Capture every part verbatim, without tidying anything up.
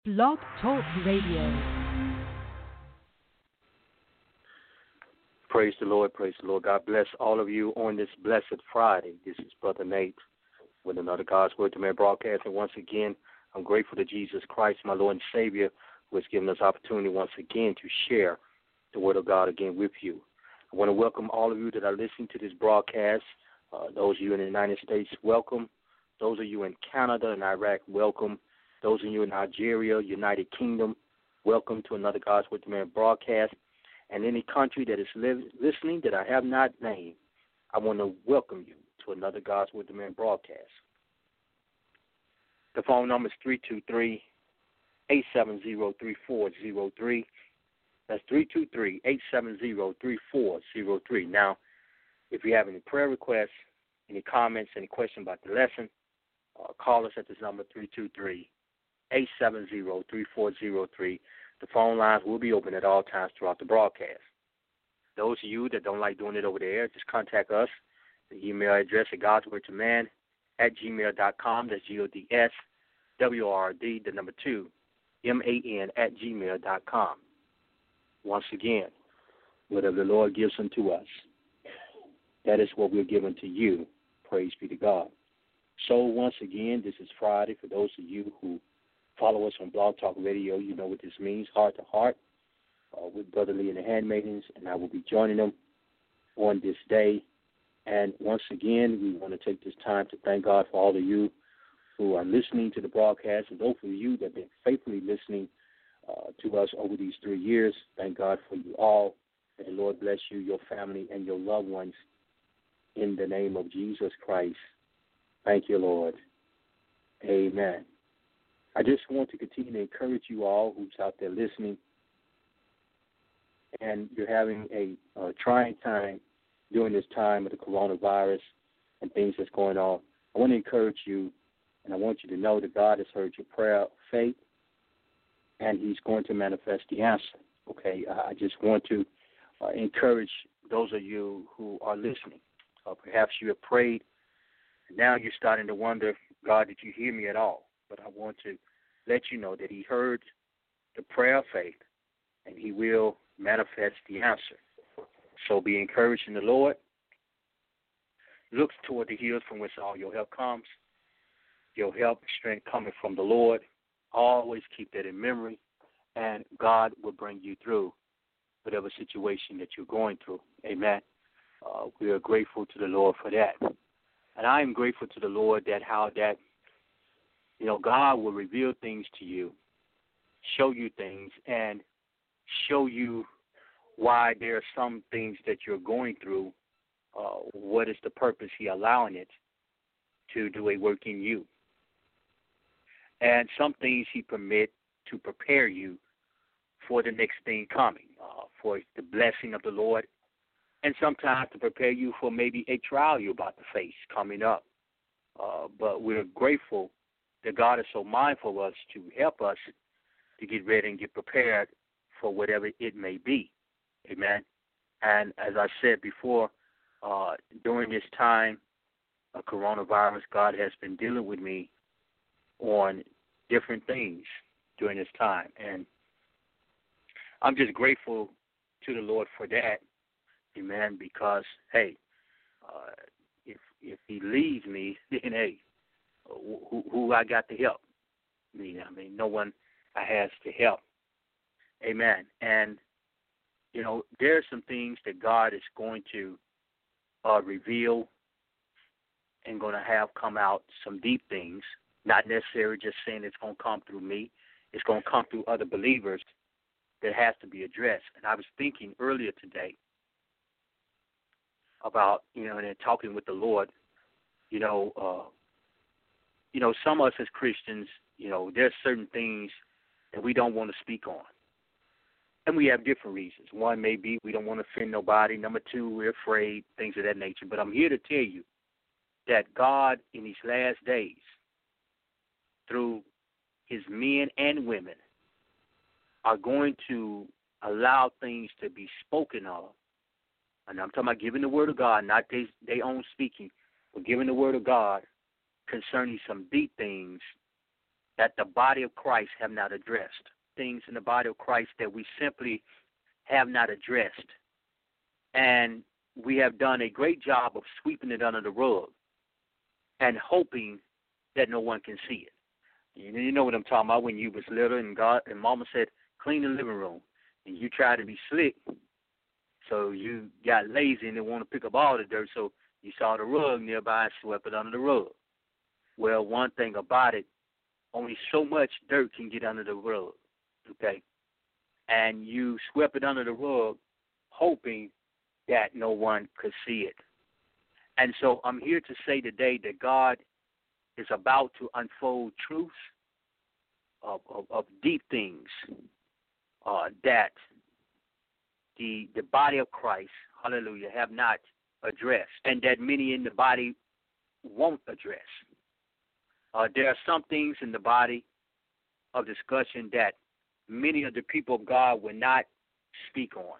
Blog Talk Radio. Praise the Lord, praise the Lord. God bless all of you on this blessed Friday. This is Brother Nate with another God's Word to Man broadcast. And once again, I'm grateful to Jesus Christ, my Lord and Savior, who has given us opportunity once again to share the Word of God again with you. I want to welcome all of you that are listening to this broadcast. Uh, those of you in the United States, welcome. Those of you in Canada and Iraq, welcome. Those of you in Nigeria, United Kingdom, welcome to another God's Word to Man broadcast. And any country that is li- listening that I have not named, I want to welcome you to another God's Word to Man broadcast. The phone number is three two three, eight seven zero, three four zero three. That's three two three, eight seven zero, three four zero three. Now, if you have any prayer requests, any comments, any questions about the lesson, uh, call us at this number, three two three, eight seven zero, three four zero three. The phone lines will be open at all times throughout the broadcast. Those of you that don't like doing it over the air, just contact us. The email address is godswordtoman at gmail dot com. That's G O D S W R R D, the number two, M A N at gmail dot com. Once again, whatever the Lord gives unto us, that is what we're giving to you. Praise be to God. So once again, this is Friday. For those of you who follow us on Blog Talk Radio, you know what this means, heart to heart, uh, with Brother Lee and the Handmaidens, and I will be joining them on this day. And once again, we want to take this time to thank God for all of you who are listening to the broadcast, and those of you that have been faithfully listening uh, to us over these three years. Thank God for you all. May the Lord bless you, your family, and your loved ones in the name of Jesus Christ. Thank you, Lord. Amen. I just want to continue to encourage you all who's out there listening, and you're having a, a trying time during this time of the coronavirus and things that's going on. I want to encourage you, and I want you to know that God has heard your prayer of faith, and he's going to manifest the answer. Okay, uh, I just want to uh, encourage those of you who are listening. Uh, perhaps you have prayed, and now you're starting to wonder, God, did you hear me at all? But I want to let you know that he heard the prayer of faith, and he will manifest the answer. So be encouraged in the Lord. Look toward the hills from which all your help comes. Your help and strength coming from the Lord. Always keep that in memory, and God will bring you through whatever situation that you're going through. Amen. Uh, we are grateful to the Lord for that. And I am grateful to the Lord that how that You know, God will reveal things to you, show you things, and show you why there are some things that you're going through. Uh, what is the purpose he allowing it to do a work in you? And some things he permit to prepare you for the next thing coming, uh, for the blessing of the Lord, and sometimes to prepare you for maybe a trial you're about to face coming up. Uh, but we're grateful that God is so mindful of us to help us to get ready and get prepared for whatever it may be. Amen. And as I said before, uh, during this time of coronavirus, God has been dealing with me on different things during this time. And I'm just grateful to the Lord for that. Amen. Because, hey, uh, if if he leaves me, then, hey, Who, who I got to help. I mean, I mean, no one I has to help. Amen. And, you know, there are some things that God is going to uh, reveal and going to have come out, some deep things, not necessarily just saying it's going to come through me. It's going to come through other believers that has to be addressed. And I was thinking earlier today about, you know, and then talking with the Lord, you know, uh, You know, some of us as Christians, you know, there's certain things that we don't want to speak on. And we have different reasons. One may be we don't want to offend nobody. Number two, we're afraid, things of that nature. But I'm here to tell you that God in these last days, through his men and women, are going to allow things to be spoken of. And I'm talking about giving the word of God, not they, they own speaking, but giving the word of God concerning some deep things that the body of Christ have not addressed. Things in the body of Christ that we simply have not addressed. And we have done a great job of sweeping it under the rug and hoping that no one can see it. You know what I'm talking about when you was little and God and Mama said, clean the living room. And you tried to be slick, so you got lazy and didn't want to pick up all the dirt, so you saw the rug nearby and swept it under the rug. Well, one thing about it, only so much dirt can get under the rug, okay? And you swept it under the rug hoping that no one could see it. And so I'm here to say today that God is about to unfold truths of, of, of deep things uh, that the the body of Christ, hallelujah, have not addressed, and that many in the body won't address. Uh, there are some things in the body of discussion that many of the people of God will not speak on.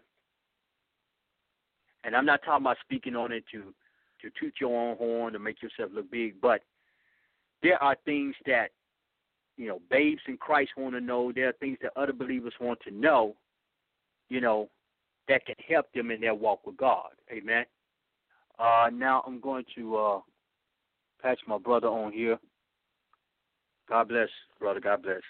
And I'm not talking about speaking on it to, to toot your own horn, to make yourself look big, but there are things that, you know, babes in Christ want to know. There are things that other believers want to know, you know, that can help them in their walk with God. Amen. Uh, now I'm going to uh, patch my brother on here. God bless, brother. God bless.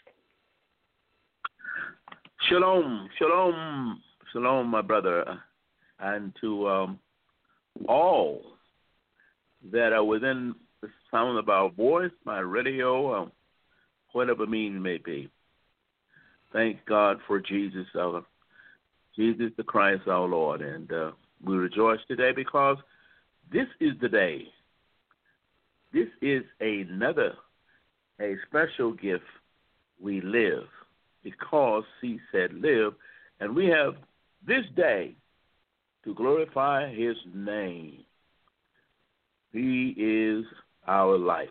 Shalom, shalom, shalom, my brother, and to um, all that are within the sound of our voice, my radio, um, whatever means may be. Thank God for Jesus, our Jesus the Christ, our Lord, and uh, we rejoice today because this is the day. This is another, a special gift. We live because He said live, and we have this day to glorify His name. He is our life,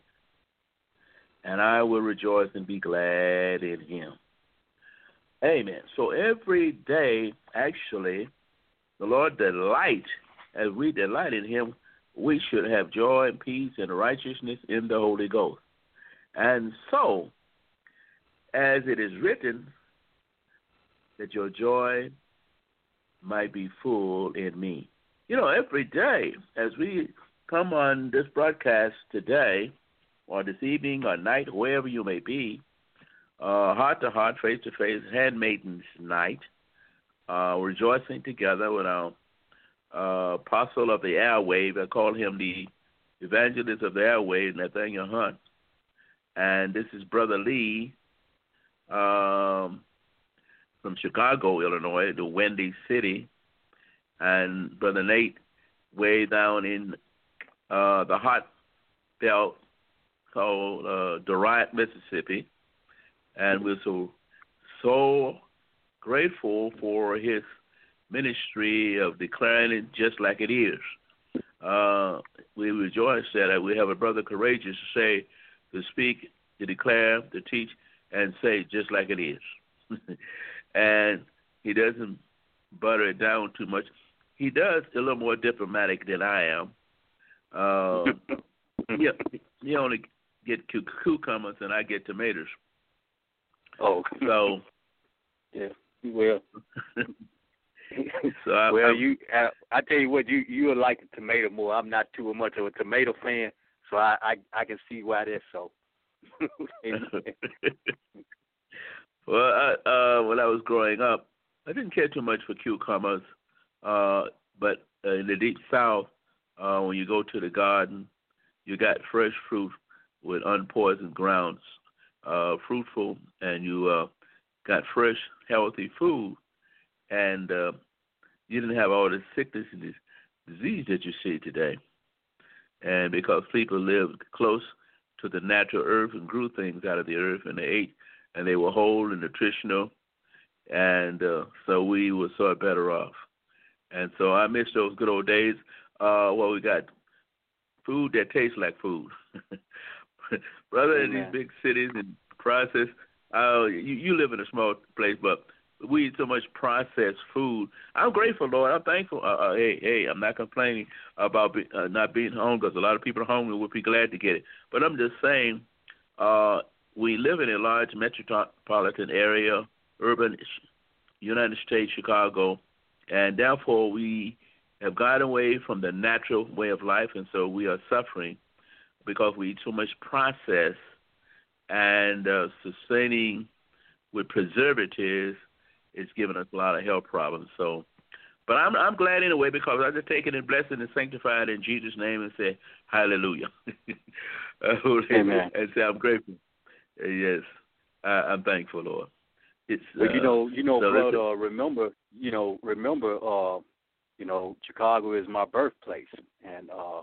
and I will rejoice and be glad in Him. Amen. So every day, actually, the Lord delight, as we delight in Him, we should have joy and peace and righteousness in the Holy Ghost. And so, as it is written, that your joy might be full in me. You know, every day, as we come on this broadcast today, or this evening, or night, wherever you may be, uh, heart to heart, face to face, handmaidens night, uh, rejoicing together with our uh, apostle of the airwave. I call him the evangelist of the airwave, Nathaniel Hunt. And this is Brother Lee um, from Chicago, Illinois, the Windy City, and Brother Nate way down in uh, the hot belt called uh, Durant, Mississippi. And we're so, so grateful for his ministry of declaring it just like it is. Uh, we rejoice that we have a brother courageous to say, to speak, to declare, to teach, and say just like it is. And he doesn't butter it down too much. He does a little more diplomatic than I am. Uh, yeah, he only get cucumbers and I get tomatoes. Oh, so yeah, well, so I, well, I, you, I, I tell you what, you you would like the tomato more. I'm not too much of a tomato fan, so I I, I can see why that's so. Well, I, uh, when I was growing up, I didn't care too much for cucumbers, uh, but uh, in the deep south, uh, when you go to the garden, you got fresh fruit with unpoisoned grounds. Uh, fruitful, and you uh, got fresh, healthy food, and uh, you didn't have all the sickness and this disease that you see today. And because people lived close to the natural earth and grew things out of the earth, and they ate, and they were whole and nutritional, and uh, so we were sort of better off. And so I miss those good old days. Uh, well, we got food that tastes like food. Brother, in these big cities and process, uh, you, you live in a small place, but we eat so much processed food. I'm grateful, Lord. I'm thankful. Uh, uh, hey, hey, I'm not complaining about be, uh, not being home because a lot of people are hungry. We'll be glad to get it. But I'm just saying, uh, we live in a large metropolitan area, urban United States, Chicago, and therefore we have gotten away from the natural way of life, and so we are suffering because we eat so much processed and uh, sustaining with preservatives is giving us a lot of health problems. So, but I'm I'm glad anyway because I just take it and bless it and sanctify it in Jesus' name and say hallelujah. Amen. And say I'm grateful. Uh, yes, I, I'm thankful, Lord. It's uh, well, you know, you know, so brother. Uh, remember, you know, remember. Uh, you know, Chicago is my birthplace, and uh,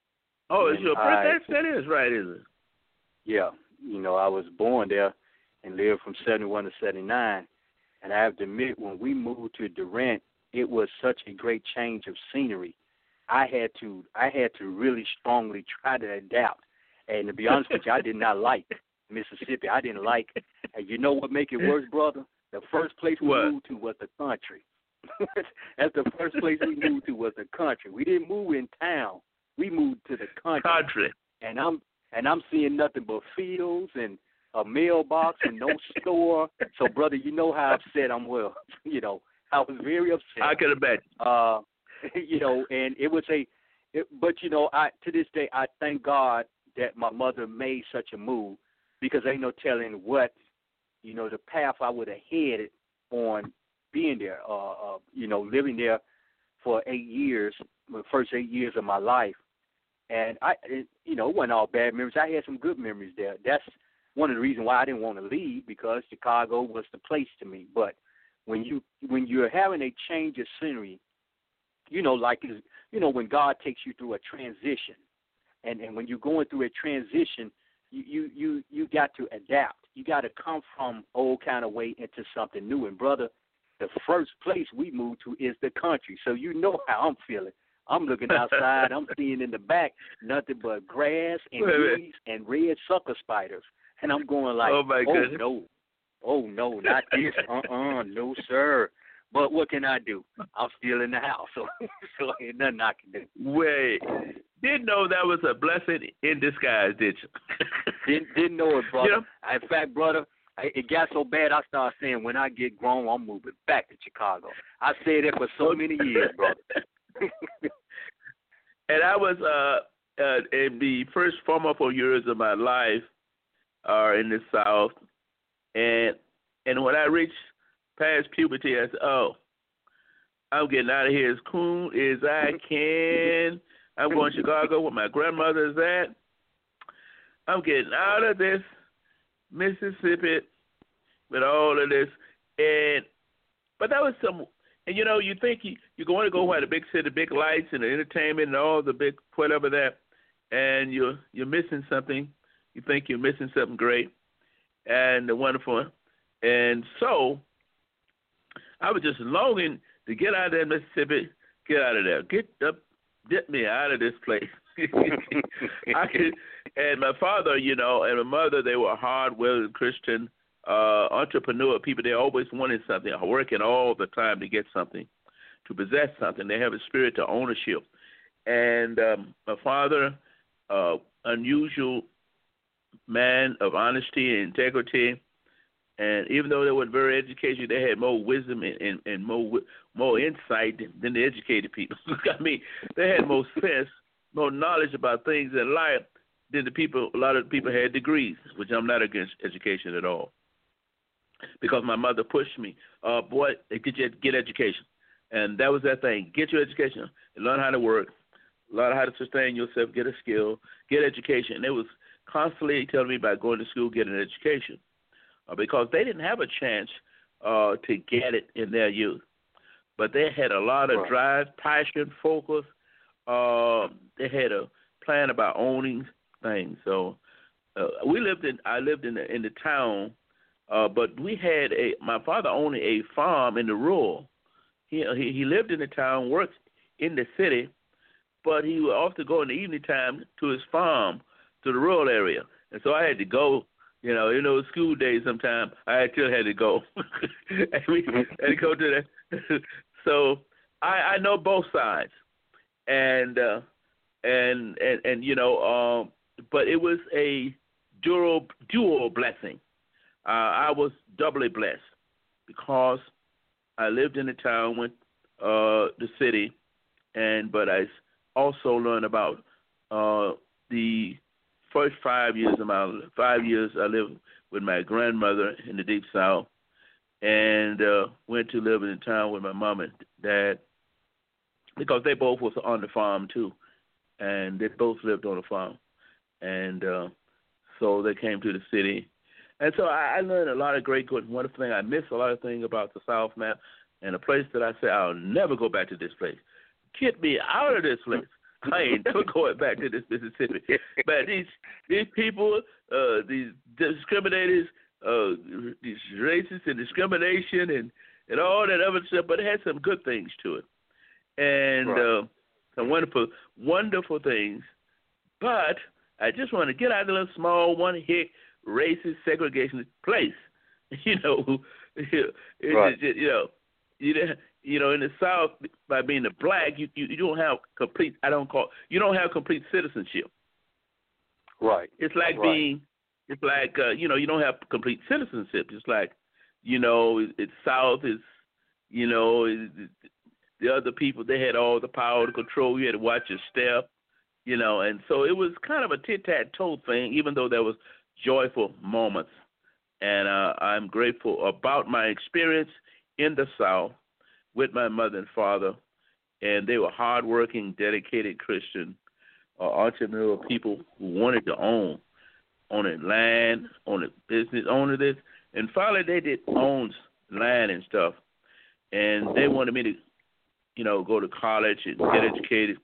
oh, it's your birthday. I, That is right, is it? Yeah, you know, I was born there and lived from seventy-one to seventy-nine, and I have to admit, when we moved to Durant, it was such a great change of scenery. I had to, I had to really strongly try to adapt, and to be honest with you, I did not like Mississippi. I didn't like. And you know what make it worse, brother? The first place we what? moved to was the country. That's the first place we moved to was the country. We didn't move in town. We moved to the country. Country. And I'm and I'm seeing nothing but fields and a mailbox and no store. So, brother, you know how upset I'm. Well, you know, I was very upset. I can imagine. Uh, you know, and it was a, it, but you know, I to this day I thank God that my mother made such a move because ain't no telling what, you know, the path I would have headed on being there. Uh, uh, you know, living there for eight years, the first eight years of my life, and I, it, you know, it wasn't all bad memories. I had some good memories there. That's one of the reasons why I didn't want to leave because Chicago was the place to me. But when you when you're having a change of scenery, you know, like, you know, when God takes you through a transition, and, and when you're going through a transition, you, you, you, you got to adapt. You got to come from old kind of way into something new. And, brother, the first place we moved to is the country. So you know how I'm feeling. I'm looking outside. I'm seeing in the back nothing but grass and weeds and red sucker spiders. And I'm going like, oh, my oh goodness. no, oh, no, not this. Uh-uh, no, sir. But what can I do? I'm still in the house, so, so ain't nothing I can do. Wait, didn't know that was a blessing in disguise, did you? didn't, didn't know it, brother. You know? In fact, brother, it got so bad I started saying, when I get grown, I'm moving back to Chicago. I said that for so many years, brother. And I was uh, uh, in the first formative years of my life uh, in the South, and and when I reached past puberty, I said, oh, I'm getting out of here as cool as I can. I'm going to Chicago where my grandmother is at. I'm getting out of this Mississippi with all of this. And but that was some, and you know, you think you, you're going to go where the big city, big lights and the entertainment and all the big whatever that, and you're, you're missing something. You think you're missing something great and wonderful. And so I was just longing to get out of that Mississippi, get out of there, get up, get me out of this place. I could, and my father, you know, and my mother, they were hard-willed Christian uh, entrepreneur people. They always wanted something, working all the time to get something, to possess something. They have a spirit of ownership. And um, my father, uh, unusual man of honesty and integrity. And even though they were very educated, they had more wisdom and, and, and more more insight than, than the educated people. I mean, they had more sense, more knowledge about things in life than the people. A lot of people had degrees, which I'm not against education at all. Because my mother pushed me, uh, boy, get your, get education, and that was that thing. Get your education, and learn how to work, learn how to sustain yourself, get a skill, get education. And they was constantly telling me about going to school, getting an education. Uh, because they didn't have a chance uh, to get it in their youth. But they had a lot of right. drive, passion, focus. Uh, they had a plan about owning things. So uh, we lived in, I lived in the, in the town, uh, but we had a, my father owned a farm in the rural. He, he, he lived in the town, worked in the city, but he would often go in the evening time to his farm, to the rural area. And so I had to go. You know, you know, school days sometime I still had to go. and we had to go to that. So I, I know both sides, and uh, and and and you know, um, but it was a dual, dual blessing. Uh, I was doubly blessed because I lived in the town, went uh, the city, and but I also learned about uh, the first five years of my five years I lived with my grandmother in the Deep South, and uh, went to live in the town with my mom and dad because they both was on the farm too, and they both lived on the farm, and uh, so they came to the city. And so I, I learned a lot of great, good, wonderful things. I miss a lot of things about the South, man, and a place that I say I'll never go back to this place. Get me out of this place. I ain't never going back to this Mississippi. But these these people, uh, these discriminators, uh, these racists and discrimination and, and all that other stuff, but it had some good things to it. And right. uh, some wonderful, wonderful things. But I just want to get out of the little small one hick racist segregationist place. You know, it, right. it, you know, you know, you know, in the South, by being a black, you, you you don't have complete. I don't call you don't have complete citizenship. Right. It's like right. being. It's like uh, you know, you don't have complete citizenship. It's like, you know, it, it's South is, you know, it, it, the other people, they had all the power to control. You had to watch your step, you know, and so it was kind of a tit-tat-toe thing, even though there was joyful moments. And uh, I'm grateful about my experience in the South with my mother and father, and they were hardworking, dedicated Christian, uh, entrepreneurial people who wanted to own, own a land, own a business, own this. And finally, they did own land and stuff, and they wanted me to, you know, go to college and get educated,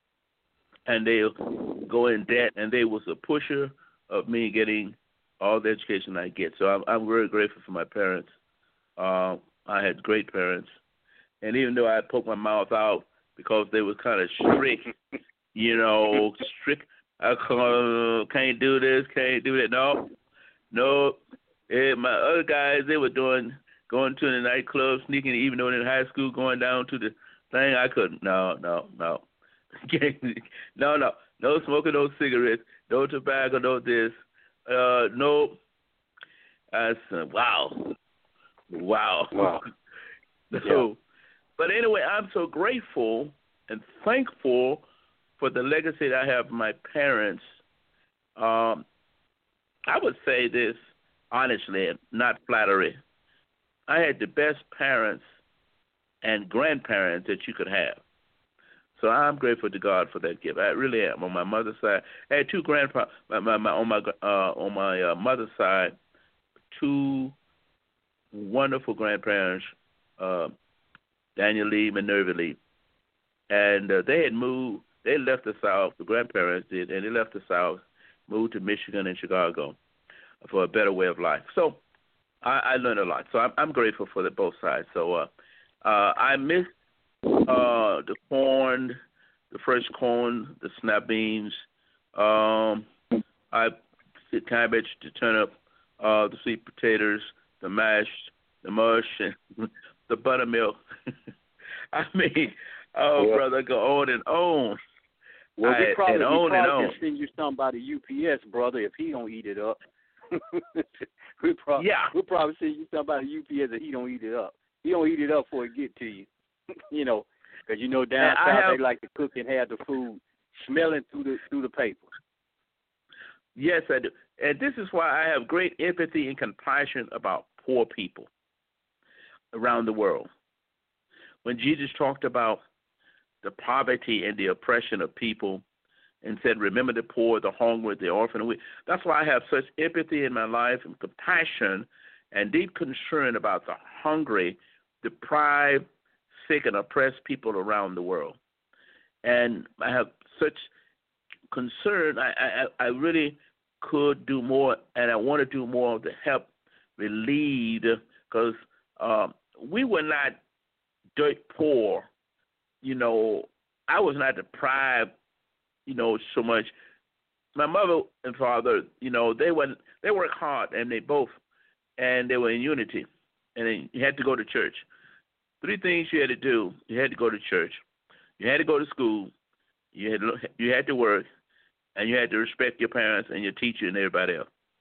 and they'll go in debt, and they was a pusher of me getting all the education I get. So I'm, I'm very grateful for my parents. Uh, I had great parents. And even though I poked my mouth out because they was kind of strict, you know, strict, I can't do this, can't do that. No, no. And my other guys, they were doing, going to the nightclub, sneaking, even though in high school, going down to the thing. I couldn't. No, no, no. no, no. No smoking, no cigarettes, no tobacco, no this. Uh, no. I said, wow. Wow. Wow. so, yeah. But anyway, I'm so grateful and thankful for the legacy that I have from my parents. Um, I would say this honestly, not flattery. I had the best parents and grandparents that you could have. So I'm grateful to God for that gift. I really am. On my mother's side, I had two grandpa. My, my, my, on my uh, on my uh, mother's side, two wonderful grandparents. Uh, Daniel Lee, Minerva Lee, and uh, they had moved. They left the South. The grandparents did, and they left the South, moved to Michigan and Chicago for a better way of life. So I, I learned a lot. So I'm, I'm grateful for the both sides. So uh, uh, I miss uh, the corn, the fresh corn, the snap beans. Um, I the cabbage, the turnip, uh, the sweet potatoes, the mashed, the mush, and the buttermilk. I mean, oh, yeah. Brother, go on and on. Well, we probably, and we on probably and on. can send you something by the U P S, brother, if he don't eat it up. we probably, yeah. We'll probably send you something by the U P S if he don't eat it up. He don't eat it up before it get to you. you know, because you know down south have, they like to cook and have the food smelling through the through the paper. Yes, I do. And this is why I have great empathy and compassion about poor people around the world. When Jesus talked about the poverty and the oppression of people and said, remember the poor, the hungry, the orphan, and weak. That's why I have such empathy in my life and compassion and deep concern about the hungry, deprived, sick, and oppressed people around the world. And I have such concern. I, I, I really could do more, and I want to do more to help relieve, because um, we were not dirt poor. You know, I was not deprived, you know, so much. My mother and father, you know, they were they worked hard, and they both, and they were in unity, and then you had to go to church. Three things you had to do: you had to go to church, you had to go to school, you had you had to work, and you had to respect your parents and your teacher and everybody else.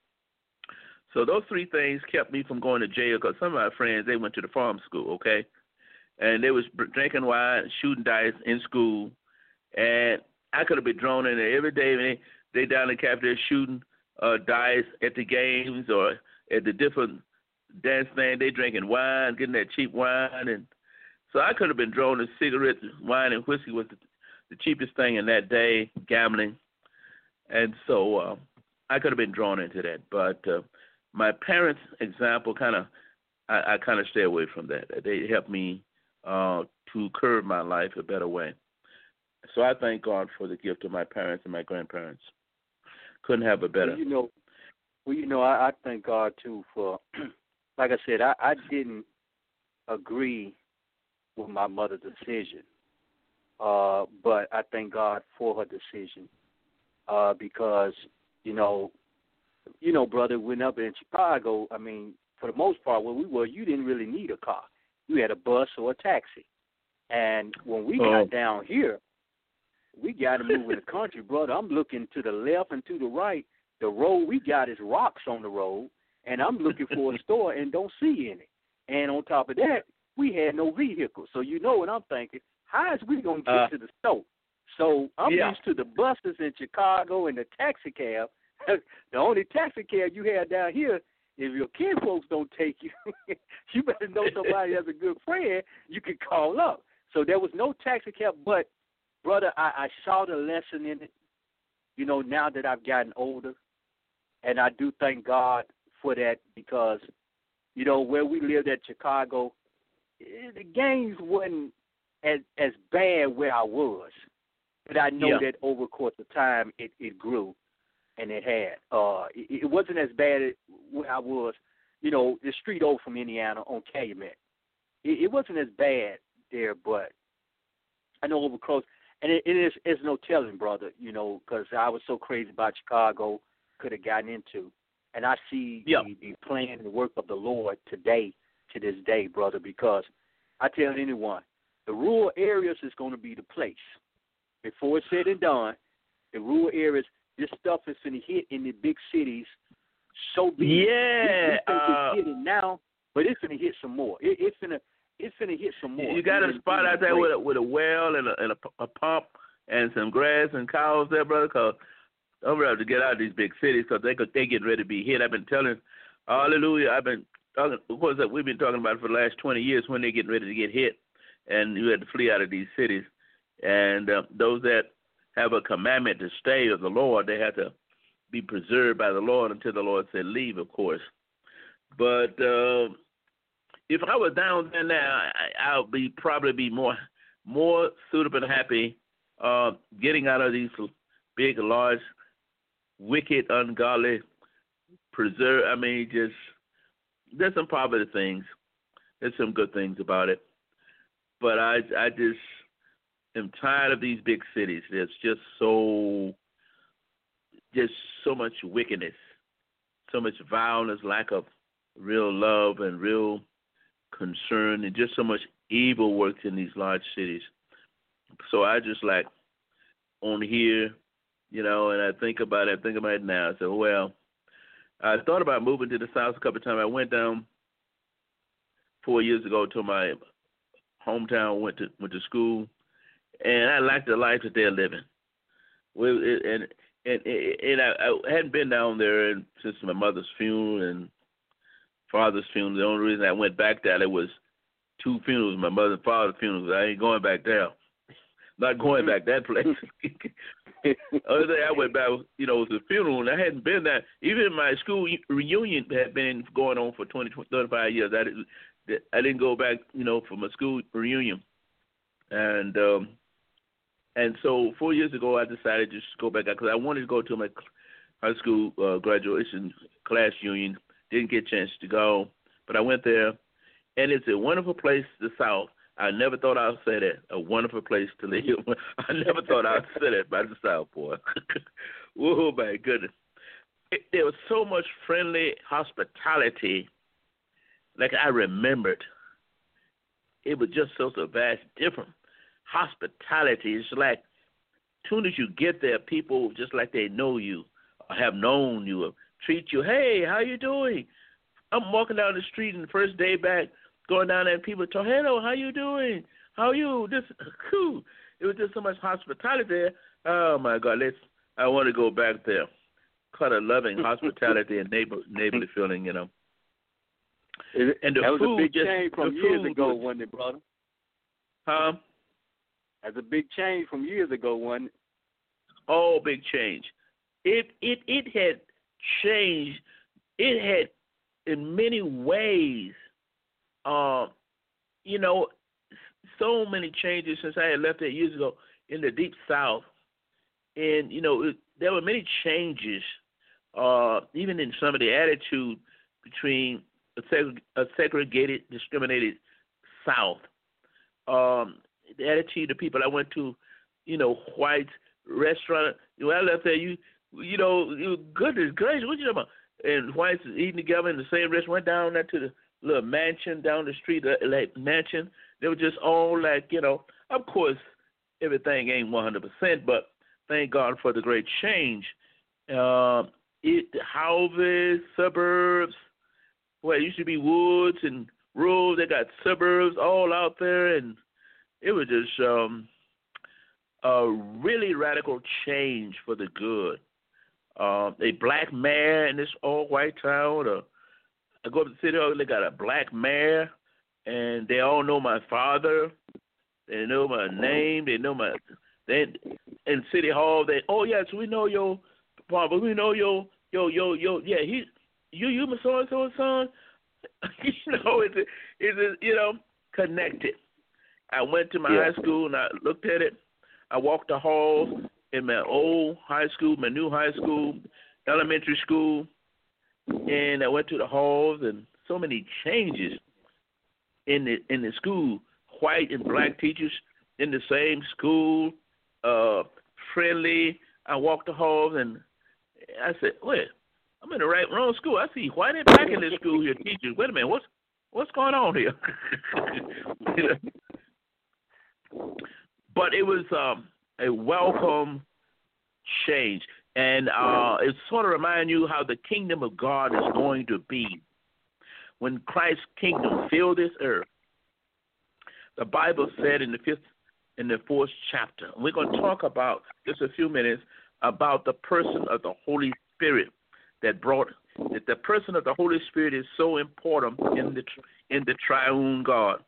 So those three things kept me from going to jail because some of my friends, they went to the farm school, okay? And they was drinking wine, shooting dice in school. And I could have been drawn in there every day. They, they down in the cafeteria shooting uh, dice at the games or at the different dance things. They drinking wine, getting that cheap wine. And so I could have been drawn to cigarettes, wine, and whiskey was the, the cheapest thing in that day, gambling. And so uh, I could have been drawn into that. But uh, my parents' example kind of, I, I kind of stay away from that. They helped me uh, to curb my life a better way. So I thank God for the gift of my parents and my grandparents. Couldn't have a better. Well, you know, well, you know, I, I thank God too for, like I said, I, I didn't agree with my mother's decision, uh, but I thank God for her decision uh, because, you know, you know, brother, when up in Chicago, I mean, for the most part, where we were, you didn't really need a car. You had a bus or a taxi. And when we oh. got down here, we got to move in the country, brother. I'm looking to the left and to the right. The road we got is rocks on the road, and I'm looking for a store and don't see any. And on top of that, we had no vehicle. So you know what I'm thinking. How is we going to get uh, to the store? So I'm yeah. used to the buses in Chicago and the taxi cab. The only taxi cab you have down here, if your kid folks don't take you, you better know somebody that's a good friend you can call up. So there was no taxi cab, but, brother, I, I saw the lesson in it, you know, now that I've gotten older. And I do thank God for that because, you know, where we lived at Chicago, the games wasn't as, as bad where I was. But I know yeah. that over the course of time it, it grew. And it had. Uh, it, it wasn't as bad as where I was, you know, the street over from Indiana on Calumet. It, it wasn't as bad there, but I know over close. And it, it is it's no telling, brother, you know, because I was so crazy about Chicago, could have gotten into. And I see yep. the, the plan and the work of the Lord today, to this day, brother, because I tell anyone, the rural areas is going to be the place. Before it's said and done, the rural areas, this stuff is going to hit in the big cities so big. Yeah. We, we think uh, it's hitting now, but it's going to hit some more. It, it's going to it's going to hit some more. You got a spot out there with a, with a well and, a, and a, a pump and some grass and cows there, brother, because I'm ready to get out of these big cities because they, they get ready to be hit. I've been telling, hallelujah, I've been talking, of course, we've been talking about it for the last twenty years when they're getting ready to get hit, and you had to flee out of these cities. And uh, those that have a commandment to stay of the Lord, they have to be preserved by the Lord until the Lord said leave, of course. But uh, if I was down there now, I, I'll be probably be more more suitable and happy uh, getting out of these big, large, wicked, ungodly, preserve. I mean, just there's some positive things. There's some good things about it. But I, I just am tired of these big cities. There's just so, just so much wickedness, so much violence, lack of real love and real concern, and just so much evil works in these large cities. So I just like on here, you know, and I think about it, I think about it now. I said, well, I thought about moving to the South a couple of times. I went down four years ago to my hometown, went to went to school, and I liked the life that they're living. Well, it, and and and I, I hadn't been down there since my mother's funeral and father's funeral. The only reason I went back there, there was two funerals, my mother and father's funerals. I ain't going back there. Not going back that place. Other day I went back, you know, it was a funeral, and I hadn't been there. Even my school reunion had been going on for twenty, thirty-five years. I didn't, I didn't go back, you know, for my school reunion. And um, and so four years ago I decided to just go back because I wanted to go to my high school uh, graduation class union. Didn't get a chance to go, but I went there, and it's a wonderful place, the South. I never thought I'd say that. A wonderful place to live. I never thought I'd say that about the South, boy. Oh, my goodness. It, there was so much friendly hospitality, like I remembered. It was just so, so vast different. Hospitality is like, as soon as you get there, people just like they know you or have known you or treat you. Hey, how you doing? I'm walking down the street and the first day back, going down there, and people talk, hello, how you doing? How are you? This cool. It was just so much hospitality there. Oh my God, let's. I want to go back there. Kind of loving hospitality and neighbor neighborly feeling, you know. It, and the that was food a big just, change from years ago, was, wasn't it, brother? Huh? That's a big change from years ago, wasn't it? Oh, big change. It it it had changed. It had in many ways. Um, you know, so many changes since I had left there years ago in the Deep South. And, you know, it, there were many changes, uh, even in some of the attitude between a, seg- a segregated, discriminated South. Um, the attitude of people I went to, you know, white restaurant. When I left there, you, you know, you, goodness gracious, what you talking about? And whites eating together in the same restaurant, went down there to the little mansion down the street, like mansion. They were just all like, you know, of course, everything ain't one hundred percent, but thank God for the great change. Uh, it houses, suburbs, where it used to be woods and rural, they got suburbs all out there, and it was just um, a really radical change for the good. Uh, a black mayor in this all-white town, uh, I go up to the city hall, they got a black mayor, and they all know my father. They know my name. They know my. They in City Hall. They oh yes, we know your father. We know your your your your yeah. He you you my so and so son. You know it's it's you know connected. I went to my yeah. high school and I looked at it. I walked the halls in my old high school, my new high school, elementary school, and I went to the halls and so many changes in the in the school. White and black teachers in the same school, uh, friendly. I walked the halls and I said, "Wait, I'm in the right wrong school. I see white and black in this school here teachers. Wait a minute, what's what's going on here?" You know? But it was um, a welcome change, and uh, it sort of reminds you how the kingdom of God is going to be when Christ's kingdom fill this earth. The Bible said in the fifth, in the fourth chapter, we're going to talk about just a few minutes about the person of the Holy Spirit that brought that the person of the Holy Spirit is so important in the in the triune God.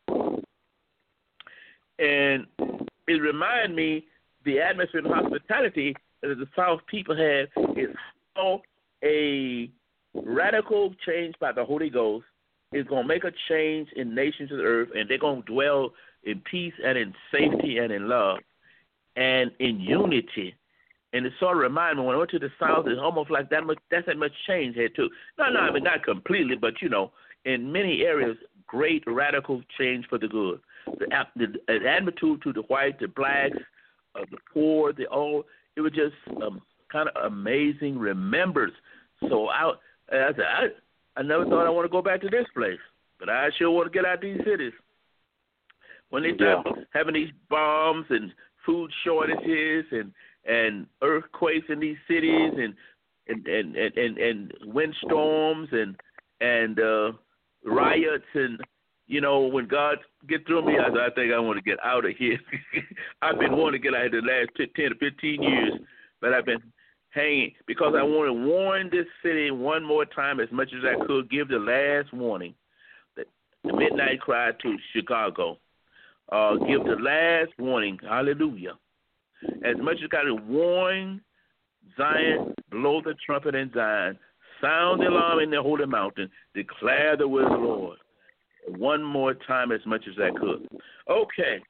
And it reminded me the atmosphere and hospitality that the South people have is how a radical change by the Holy Ghost is going to make a change in nations of the earth, and they're going to dwell in peace and in safety and in love and in unity. And it sort of reminded me when I went to the South, it's almost like that much. That's that much change here too. No, no, I mean not completely, but you know, in many areas, great radical change for the good. The, the, the attitude to the white, the blacks, uh, the poor, the all. It was just um, kind of amazing remembrance. So I, I said, I. I never thought I want to go back to this place, but I sure want to get out these cities. When they start yeah. having these bombs and food shortages and, and earthquakes in these cities and and and, and, and, and windstorms and and uh, riots and you know when God get through me, I, I think I want to get out of here. I've been wanting to get out of the last ten to fifteen years, but I've been hanging because I want to warn this city one more time as much as I could, give the last warning, the, the midnight cry to Chicago. Uh, give the last warning, hallelujah. As much as I can warn Zion, blow the trumpet in Zion, sound the alarm in the holy mountain, declare the word of the Lord. One more time as much as I could. Okay.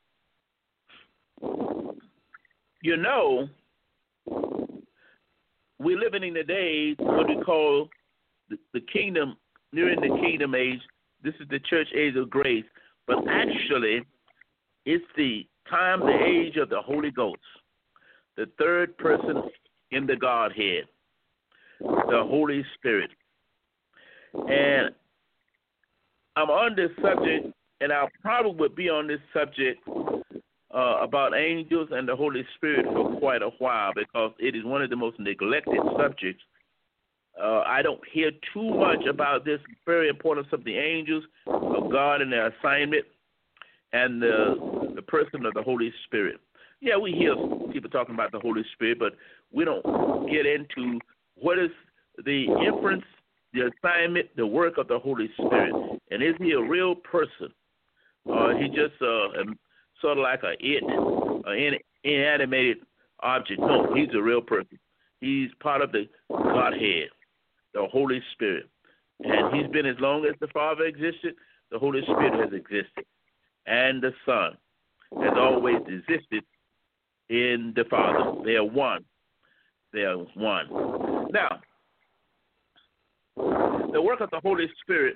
You know, we're living in the days what we call the, the kingdom, nearing the kingdom age. This is the church age of grace. But actually, it's the time, the age of the Holy Ghost, the third person in the Godhead, the Holy Spirit. And I'm on this subject, and I'll probably be on this subject Uh, about angels and the Holy Spirit for quite a while because it is one of the most neglected subjects uh, I don't hear too much about this very importance of the angels of God and their assignment and the, the person of the Holy Spirit. Yeah, we hear people talking about the Holy Spirit, but we don't get into what is the inference, the assignment, the work of the Holy Spirit. And is he a real person? Or he just uh, sort of like a it, an inanimated object? No, he's a real person. He's part of the Godhead, the Holy Spirit. And he's been as long as the Father existed, the Holy Spirit has existed. And the Son has always existed in the Father. They are one. They are one. Now, the work of the Holy Spirit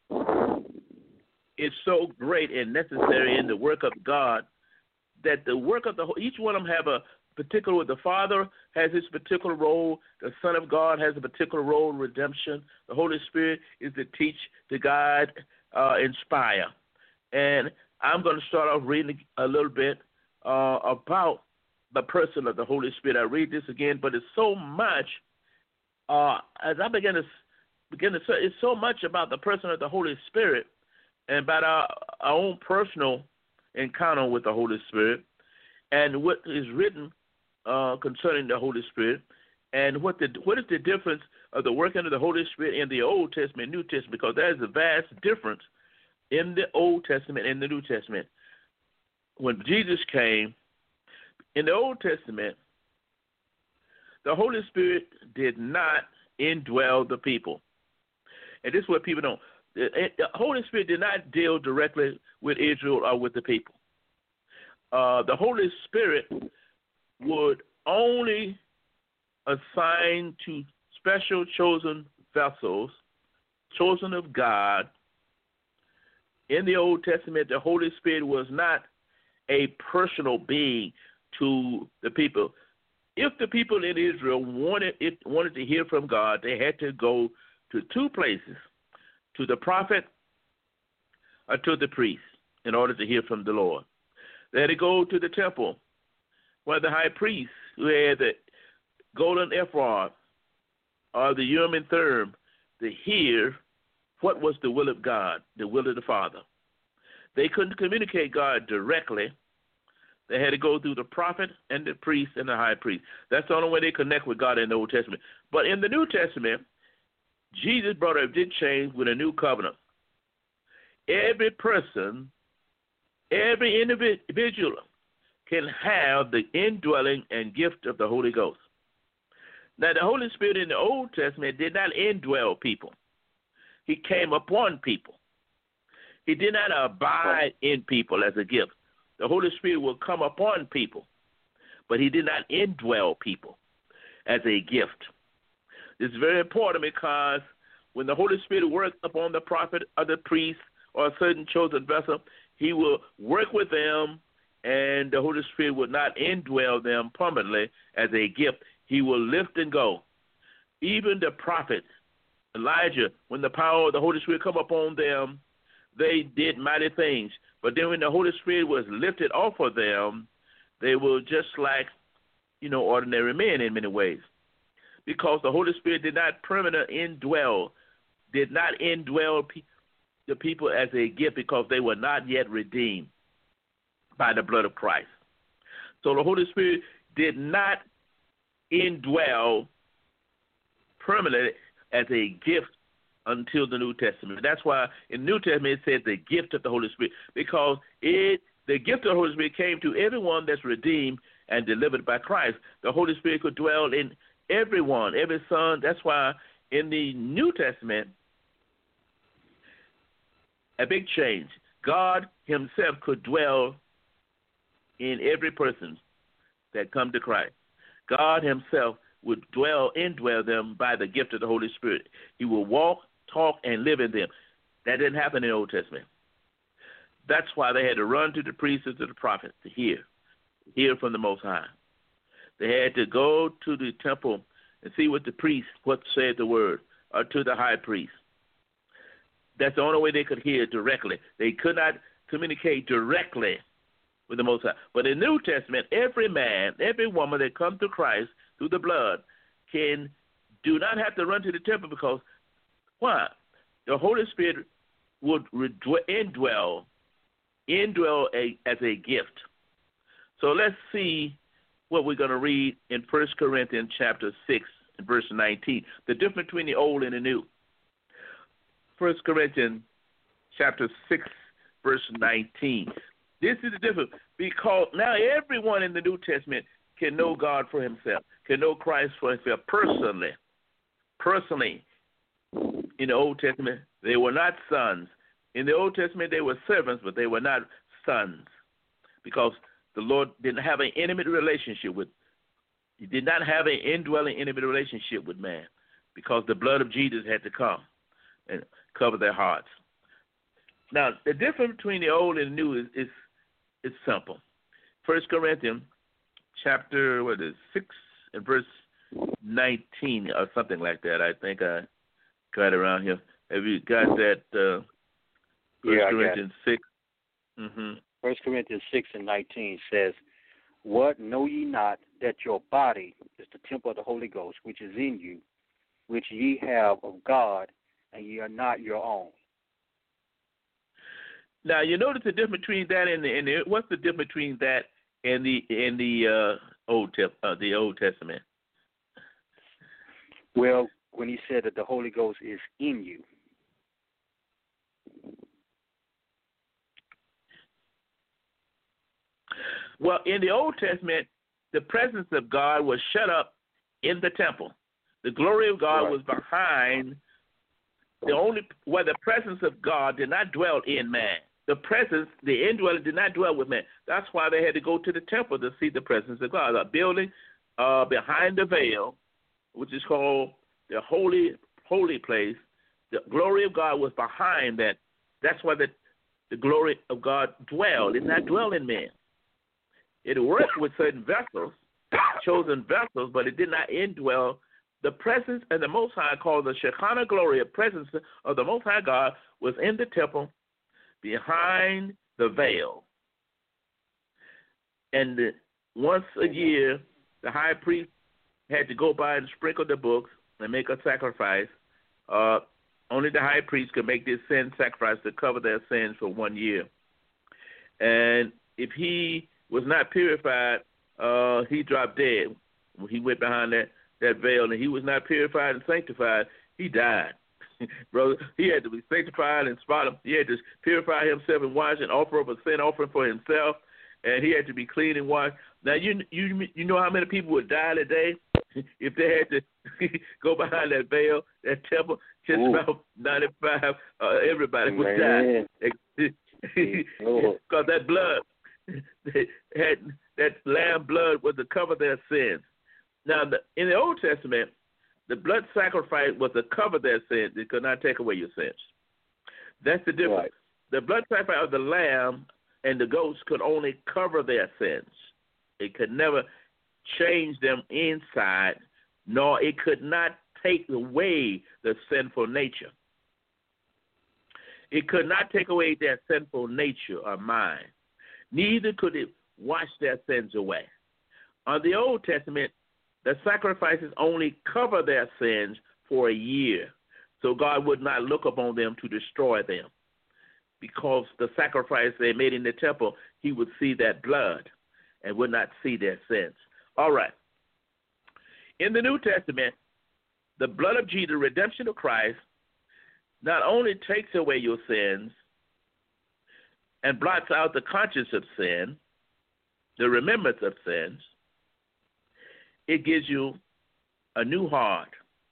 is so great and necessary in the work of God that the work of the each one of them have a particular. The Father has his particular role. The Son of God has a particular role in redemption. The Holy Spirit is to teach, to guide, uh, inspire. And I'm going to start off reading a little bit uh, about the person of the Holy Spirit. I read this again, but it's so much. Uh, as I begin to begin to say, it's so much about the person of the Holy Spirit and about our, our own personal encounter with the Holy Spirit and what is written uh, concerning the Holy Spirit and what the what is the difference of the working of the Holy Spirit in the Old Testament and New Testament, because there is a vast difference in the Old Testament and the New Testament. When Jesus came, in the Old Testament, the Holy Spirit did not indwell the people. And this is what people don't. The Holy Spirit did not deal directly with Israel or with the people. Uh, the Holy Spirit would only assign to special chosen vessels, chosen of God. In the Old Testament, the Holy Spirit was not a personal being to the people. If the people in Israel wanted it, wanted to hear from God, they had to go to two places, to the prophet or to the priest, in order to hear from the Lord. They had to go to the temple, where the high priest, who had the golden ephod or the Urim and Thummim, to hear what was the will of God, the will of the Father. They couldn't communicate God directly. They had to go through the prophet and the priest and the high priest. That's the only way they connect with God in the Old Testament. But in the New Testament, Jesus brought a big change with a new covenant. Every person, every individual can have the indwelling and gift of the Holy Ghost. Now, the Holy Spirit in the Old Testament did not indwell people. He came upon people. He did not abide in people as a gift. The Holy Spirit will come upon people, but he did not indwell people as a gift. This is very important because when the Holy Spirit works upon the prophet or the priest or a certain chosen vessel, he will work with them, and the Holy Spirit will not indwell them permanently as a gift. He will lift and go. Even the prophet, Elijah, when the power of the Holy Spirit come upon them, they did mighty things. But then when the Holy Spirit was lifted off of them, they were just like, you know, ordinary men in many ways. Because the Holy Spirit did not permanently indwell, did not indwell pe- the people as a gift, because they were not yet redeemed by the blood of Christ. So the Holy Spirit did not indwell permanently as a gift until the New Testament. That's why in the New Testament it says the gift of the Holy Spirit, because it the gift of the Holy Spirit came to everyone that's redeemed and delivered by Christ. The Holy Spirit could dwell in everyone, every son. That's why in the New Testament, a big change. God himself could dwell in every person that come to Christ. God himself would dwell, indwell them by the gift of the Holy Spirit. He will walk, talk, and live in them. That didn't happen in the Old Testament. That's why they had to run to the priests and to the prophets to hear, hear from the Most High. They had to go to the temple and see what the priest, what said the word, or to the high priest. That's the only way they could hear directly. They could not communicate directly with the Most High. But in the New Testament, every man, every woman that comes to Christ through the blood can do not have to run to the temple because why? The Holy Spirit would indwell, indwell a, as a gift. So let's see what we're going to read in First Corinthians chapter six and verse nineteen, the difference between the old and the new. First Corinthians chapter six, verse nineteen. This is the difference because now everyone in the New Testament can know God for himself, can know Christ for himself personally. Personally, in the Old Testament, they were not sons. In the Old Testament, they were servants, but they were not sons because the Lord didn't have an intimate relationship with, he did not have an indwelling intimate relationship with man because the blood of Jesus had to come and cover their hearts. Now, the difference between the old and the new is is, is simple. First Corinthians chapter, what is it, six and verse nineteen or something like that. I think I got it around here. Have you got that? Uh, First yeah, Corinthians six. Mm-hmm. First Corinthians six and nineteen says, "What know ye not that your body is the temple of the Holy Ghost, which is in you, which ye have of God, and ye are not your own." Now you notice the difference between that and the, and the what's the difference between that and the and the uh, old te- uh, the Old Testament? Well, when he said that the Holy Ghost is in you. Well, in the Old Testament, the presence of God was shut up in the temple. The glory of God right. was behind the only where the presence of God did not dwell in man. The presence, the indwelling did not dwell with man. That's why they had to go to the temple to see the presence of God. A building uh, behind the veil, which is called the holy holy place. The glory of God was behind that. That's why the, the glory of God dwelled. It did not dwell in man. It worked with certain vessels, chosen vessels, but it did not indwell. The presence of the Most High, called the Shekinah glory, the presence of the Most High God, was in the temple behind the veil. And once a year, the high priest had to go by and sprinkle the books and make a sacrifice. Uh, only the high priest could make this sin sacrifice to cover their sins for one year. And if he was not purified, uh, he dropped dead. He went behind that, that veil, and he was not purified and sanctified, he died. Brother, he had to be sanctified and spotted. He had to purify himself and wash and offer up a sin offering for himself, and he had to be clean and washed. Now, you you you know how many people would die today if they had to go behind that veil, that temple? Just Ooh. About ninety-five, uh, everybody would Man. Die. Because that blood, had that lamb blood was to cover their sins. Now, the, in the Old Testament, the blood sacrifice was to cover their sins. It could not take away your sins. That's the difference. Right. The blood sacrifice of the lamb and the goats could only cover their sins. It could never change them inside, nor it could not take away the sinful nature. It could not take away their sinful nature or mind. Neither could it wash their sins away. On the Old Testament, the sacrifices only cover their sins for a year, so God would not look upon them to destroy them. Because the sacrifice they made in the temple, he would see that blood and would not see their sins. All right. In the New Testament, the blood of Jesus, redemption of Christ, not only takes away your sins and blots out the conscience of sin, the remembrance of sins, it gives you a new heart.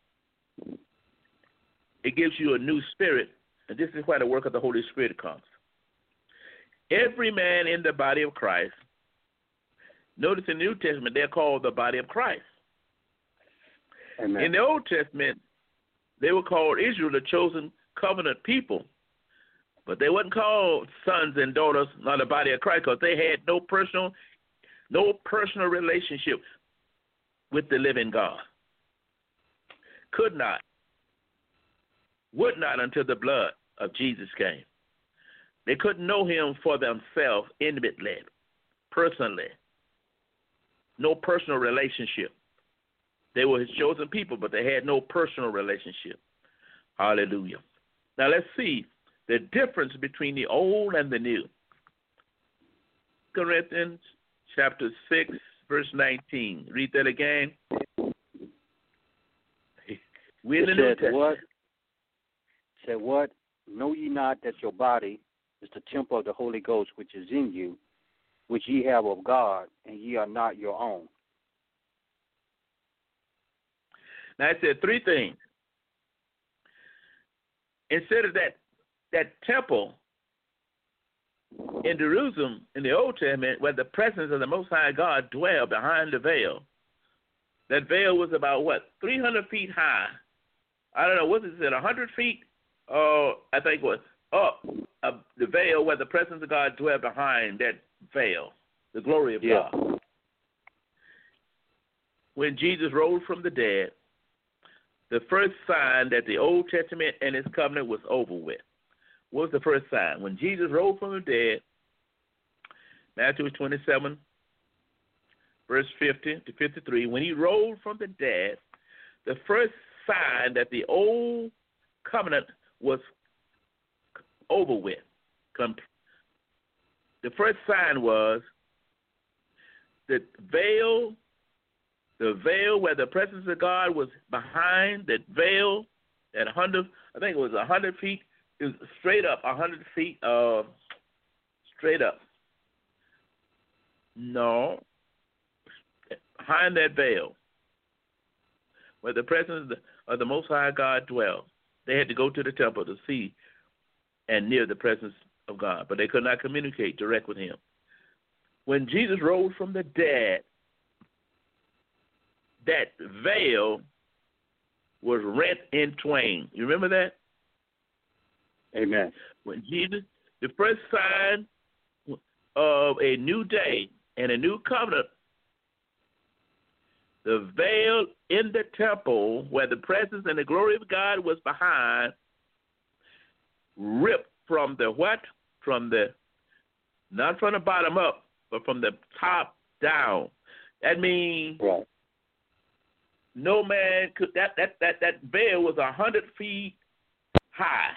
It gives you a new spirit, and this is where the work of the Holy Spirit comes. Every man in the body of Christ, notice in the New Testament, they're called the body of Christ. Amen. In the Old Testament, they were called Israel, the chosen covenant people, but they weren't called sons and daughters, not the body of Christ, because they had no personal, no personal relationship with the living God. Could not, would not until the blood of Jesus came. They couldn't know him for themselves intimately, personally. No personal relationship. They were his chosen people, but they had no personal relationship. Hallelujah. Now let's see the difference between the old and the new. Corinthians chapter six, verse nineteen. Read that again. We're in the New Testament. What? Said what? Know ye not that your body is the temple of the Holy Ghost, which is in you, which ye have of God, and ye are not your own. Now it said three things. Instead of that that temple in Jerusalem in the Old Testament, where the presence of the Most High God dwelled behind the veil, that veil was about what, three hundred feet high. I don't know, what is it, one hundred feet? Oh, uh, I think it was up uh, the veil where the presence of God dwelled behind that veil, the glory of yeah. God. When Jesus rose from the dead, the first sign that the Old Testament and his covenant was over with. What was the first sign? When Jesus rose from the dead, Matthew twenty-seven, verse fifty to fifty-three, when he rose from the dead, the first sign that the old covenant was over with. The first sign was the veil, the veil where the presence of God was behind, that veil at one hundred, I think it was one hundred feet, it was straight up, one hundred feet, uh, straight up. No, behind that veil, where the presence of the, of the Most High God dwelled, they had to go to the temple to see and near the presence of God, but they could not communicate direct with him. When Jesus rose from the dead, that veil was rent in twain. You remember that? Amen. When Jesus, the first sign of a new day and a new covenant, the veil in the temple where the presence and the glory of God was behind ripped from the what? From the, not from the bottom up, but from the top down. That means right. no man could, that, that, that, that veil was a hundred feet high.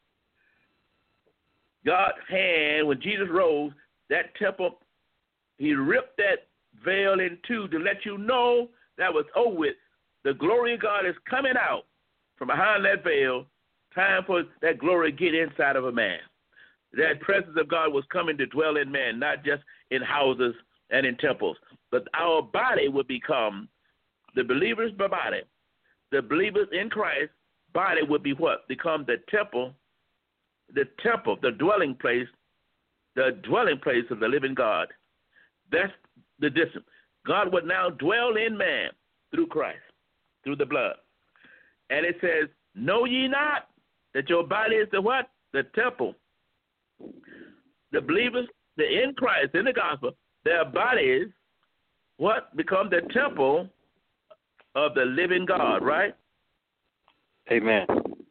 God's hand, when Jesus rose, that temple, he ripped that veil in two to let you know that was over with. The glory of God is coming out from behind that veil. Time for that glory to get inside of a man. That presence of God was coming to dwell in man, not just in houses and in temples. But our body would become, the believer's body, the believers in Christ's body would be what? Become the temple, the temple, the dwelling place, the dwelling place of the living God. That's the distance. God would now dwell in man through Christ, through the blood. And it says, know ye not that your body is the what? The temple. The believers, the in Christ, in the gospel, their bodies, what? Become the temple of the living God, right? Amen.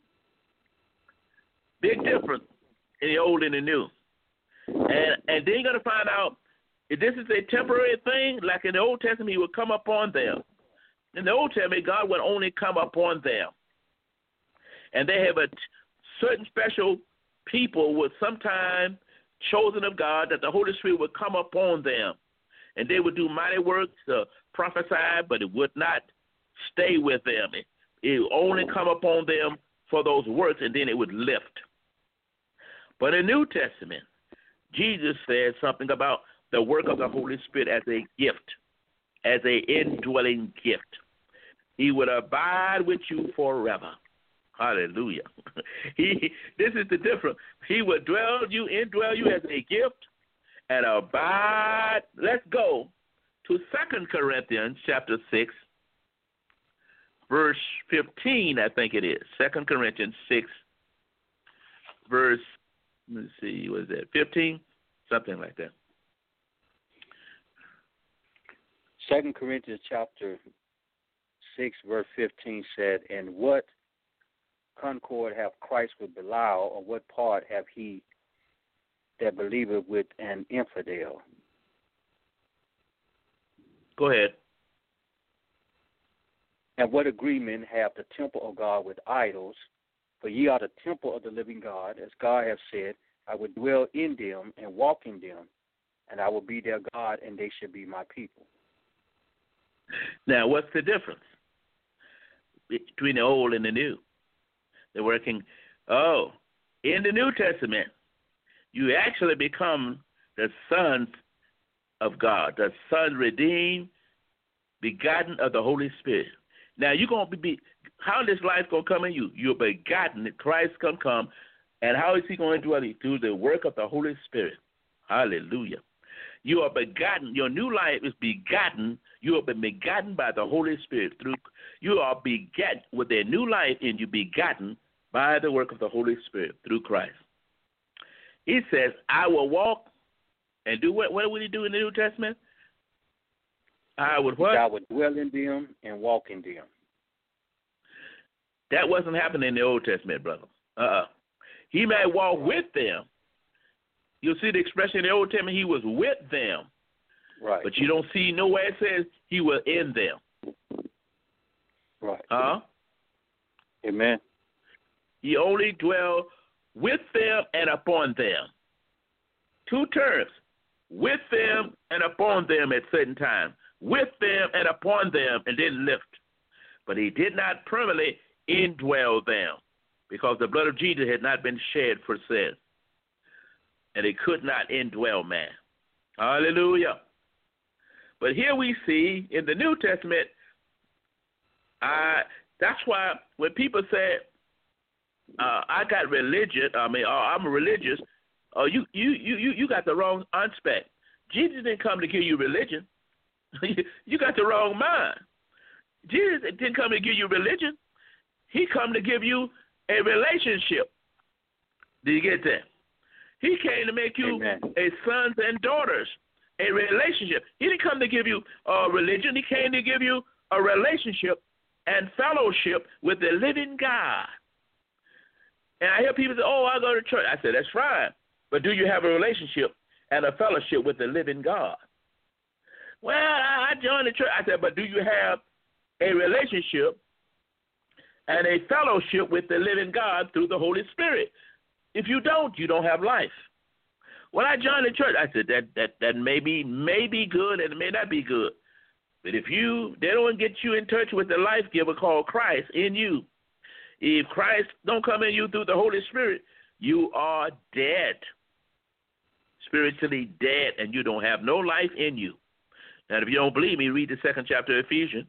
Big difference in the old and the new. And and then you're going to find out if this is a temporary thing, like in the Old Testament, he would come upon them. In the Old Testament, God would only come upon them. And they have a t- certain special people with sometime chosen of God that the Holy Spirit would come upon them. And they would do mighty works, uh, prophesy, but it would not stay with them. It, it would only come upon them for those works, and then it would lift. But in the New Testament, Jesus said something about the work of the Holy Spirit as a gift, as a indwelling gift. He would abide with you forever. Hallelujah. He, this is the difference. He would dwell you, indwell you as a gift and abide. Let's go to Second Corinthians chapter six, verse fifteen, I think it is. Second Corinthians six, verse, let's see, what is that, fifteen? Something like that. Second Corinthians chapter six, verse fifteen said, and what concord hath Christ with Belial, or what part have he that believeth with an infidel? Go ahead. And what agreement have the temple of God with idols? For ye are the temple of the living God, as God hath said, I will dwell in them and walk in them, and I will be their God, and they shall be my people. Now, what's the difference between the old and the new? They're working, oh, in the New Testament, you actually become the sons of God, the son redeemed, begotten of the Holy Spirit. Now, you're going to be, how this life going to come in you? You're begotten, Christ can come, and how is he going to dwell in you? Through the work of the Holy Spirit. Hallelujah. You are begotten. Your new life is begotten. You have been begotten by the Holy Spirit. Through You are begotten with a new life in you, begotten by the work of the Holy Spirit through Christ. He says, I will walk and do what? What would he do in the New Testament? I would what? I would dwell in them and walk in them. That wasn't happening in the Old Testament, brother. Uh-uh. He may walk with them. You'll see the expression in the Old Testament, he was with them. Right. But you don't see nowhere it says he was in them. Right. Huh? Amen. He only dwelled with them and upon them. Two terms. With them and upon them at certain times. With them and upon them, and then lift. But he did not permanently indwell them, because the blood of Jesus had not been shed for sin. And it could not indwell man. Hallelujah. But here we see in the New Testament, I, that's why when people say, uh, I got religion, I mean, uh, I'm religious, uh, you, you, you, you got the wrong aspect. Jesus didn't come to give you religion. You got the wrong mind. Jesus didn't come to give you religion. He come to give you a relationship. Did you get that? He came to make you Amen. a sons and daughters, a relationship. He didn't come to give you a religion. He came to give you a relationship and fellowship with the living God. And I hear people say, oh, I go to church. I said, that's fine. But do you have a relationship and a fellowship with the living God? Well, I joined the church. I said, but do you have a relationship and a fellowship with the living God through the Holy Spirit? If you don't, you don't have life. When I joined the church, I said that that that may be, may be good and it may not be good. But if you, they don't get you in touch with the life giver called Christ in you. If Christ don't come in you through the Holy Spirit, you are dead. Spiritually dead, and you don't have no life in you. Now, if you don't believe me, read the second chapter of Ephesians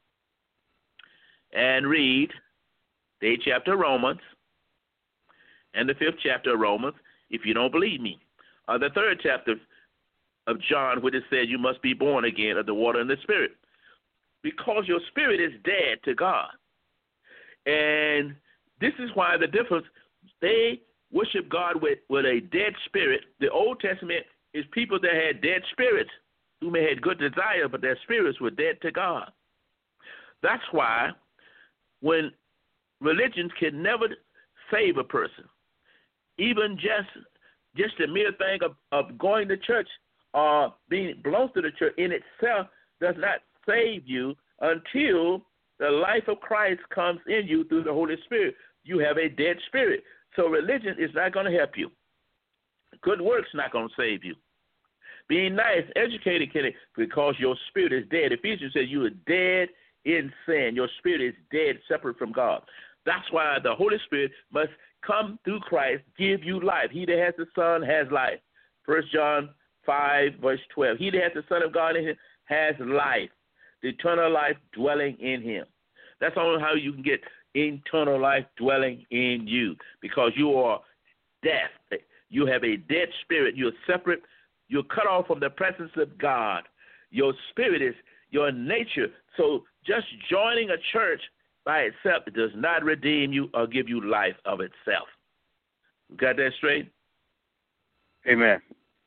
and read the eighth chapter of Romans and the fifth chapter of Romans, if you don't believe me. Or the third chapter of John, where it says you must be born again of the water and the Spirit. Because your spirit is dead to God. And this is why the difference, they worship God with, with a dead spirit. The Old Testament is people that had dead spirits who may have good desire, but their spirits were dead to God. That's why when religions can never save a person, even just just the mere thing of, of going to church or being belongs to the church in itself does not save you until the life of Christ comes in you through the Holy Spirit. You have a dead spirit. So religion is not going to help you. Good works not going to save you. Being nice, educated, can because your spirit is dead. Ephesians says you are dead in sin. Your spirit is dead, separate from God. That's why the Holy Spirit must come through Christ, give you life. He that has the Son has life. First John five, verse twelve. He that has the Son of God in him has life, the eternal life dwelling in him. That's only how you can get eternal life dwelling in you, because you are death. You have a dead spirit. You're separate. You're cut off from the presence of God. Your spirit is your nature. So just joining a church by itself, it does not redeem you or give you life of itself. Got that straight? Amen.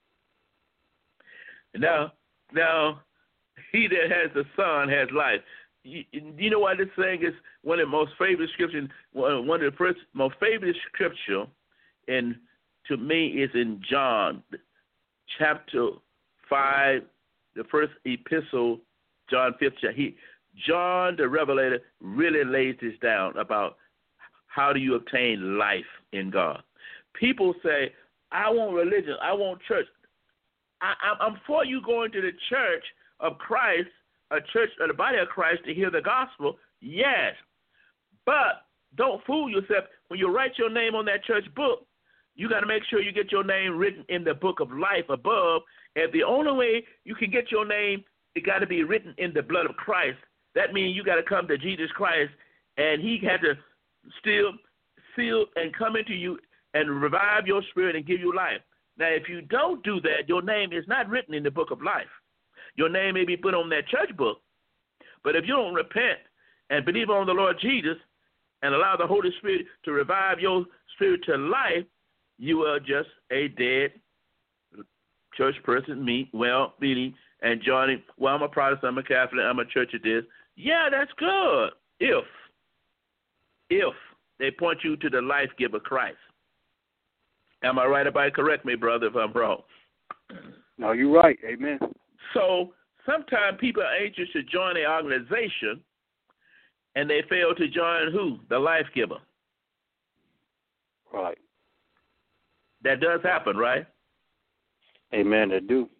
Now, now, he that has the Son has life. You, you know why this thing is one of the most favorite scriptures? One of the first, most favorite scripture, and to me is in John, chapter five, the first epistle, John fifth chapter. He, John the Revelator really lays this down about how do you obtain life in God. People say, I want religion, I want church. I, I'm for you going to the church of Christ, a church of the body of Christ to hear the gospel, yes. But don't fool yourself. When you write your name on that church book, you got to make sure you get your name written in the book of life above. And the only way you can get your name, it got to be written in the blood of Christ. That means you got to come to Jesus Christ, and he had to still seal and come into you and revive your spirit and give you life. Now, if you don't do that, your name is not written in the book of life. Your name may be put on that church book, but if you don't repent and believe on the Lord Jesus and allow the Holy Spirit to revive your spirit to life, you are just a dead church person, me, well, meaning, and joining, well, I'm a Protestant, I'm a Catholic, I'm a church of this. Yeah, that's good. If, if they point you to the life giver Christ. Am I right about it? Correct me, brother, if I'm wrong. No, you're right. Amen. So sometimes people are anxious to join an organization, and they fail to join who? The life giver. Right. That does happen, right? Amen, they do.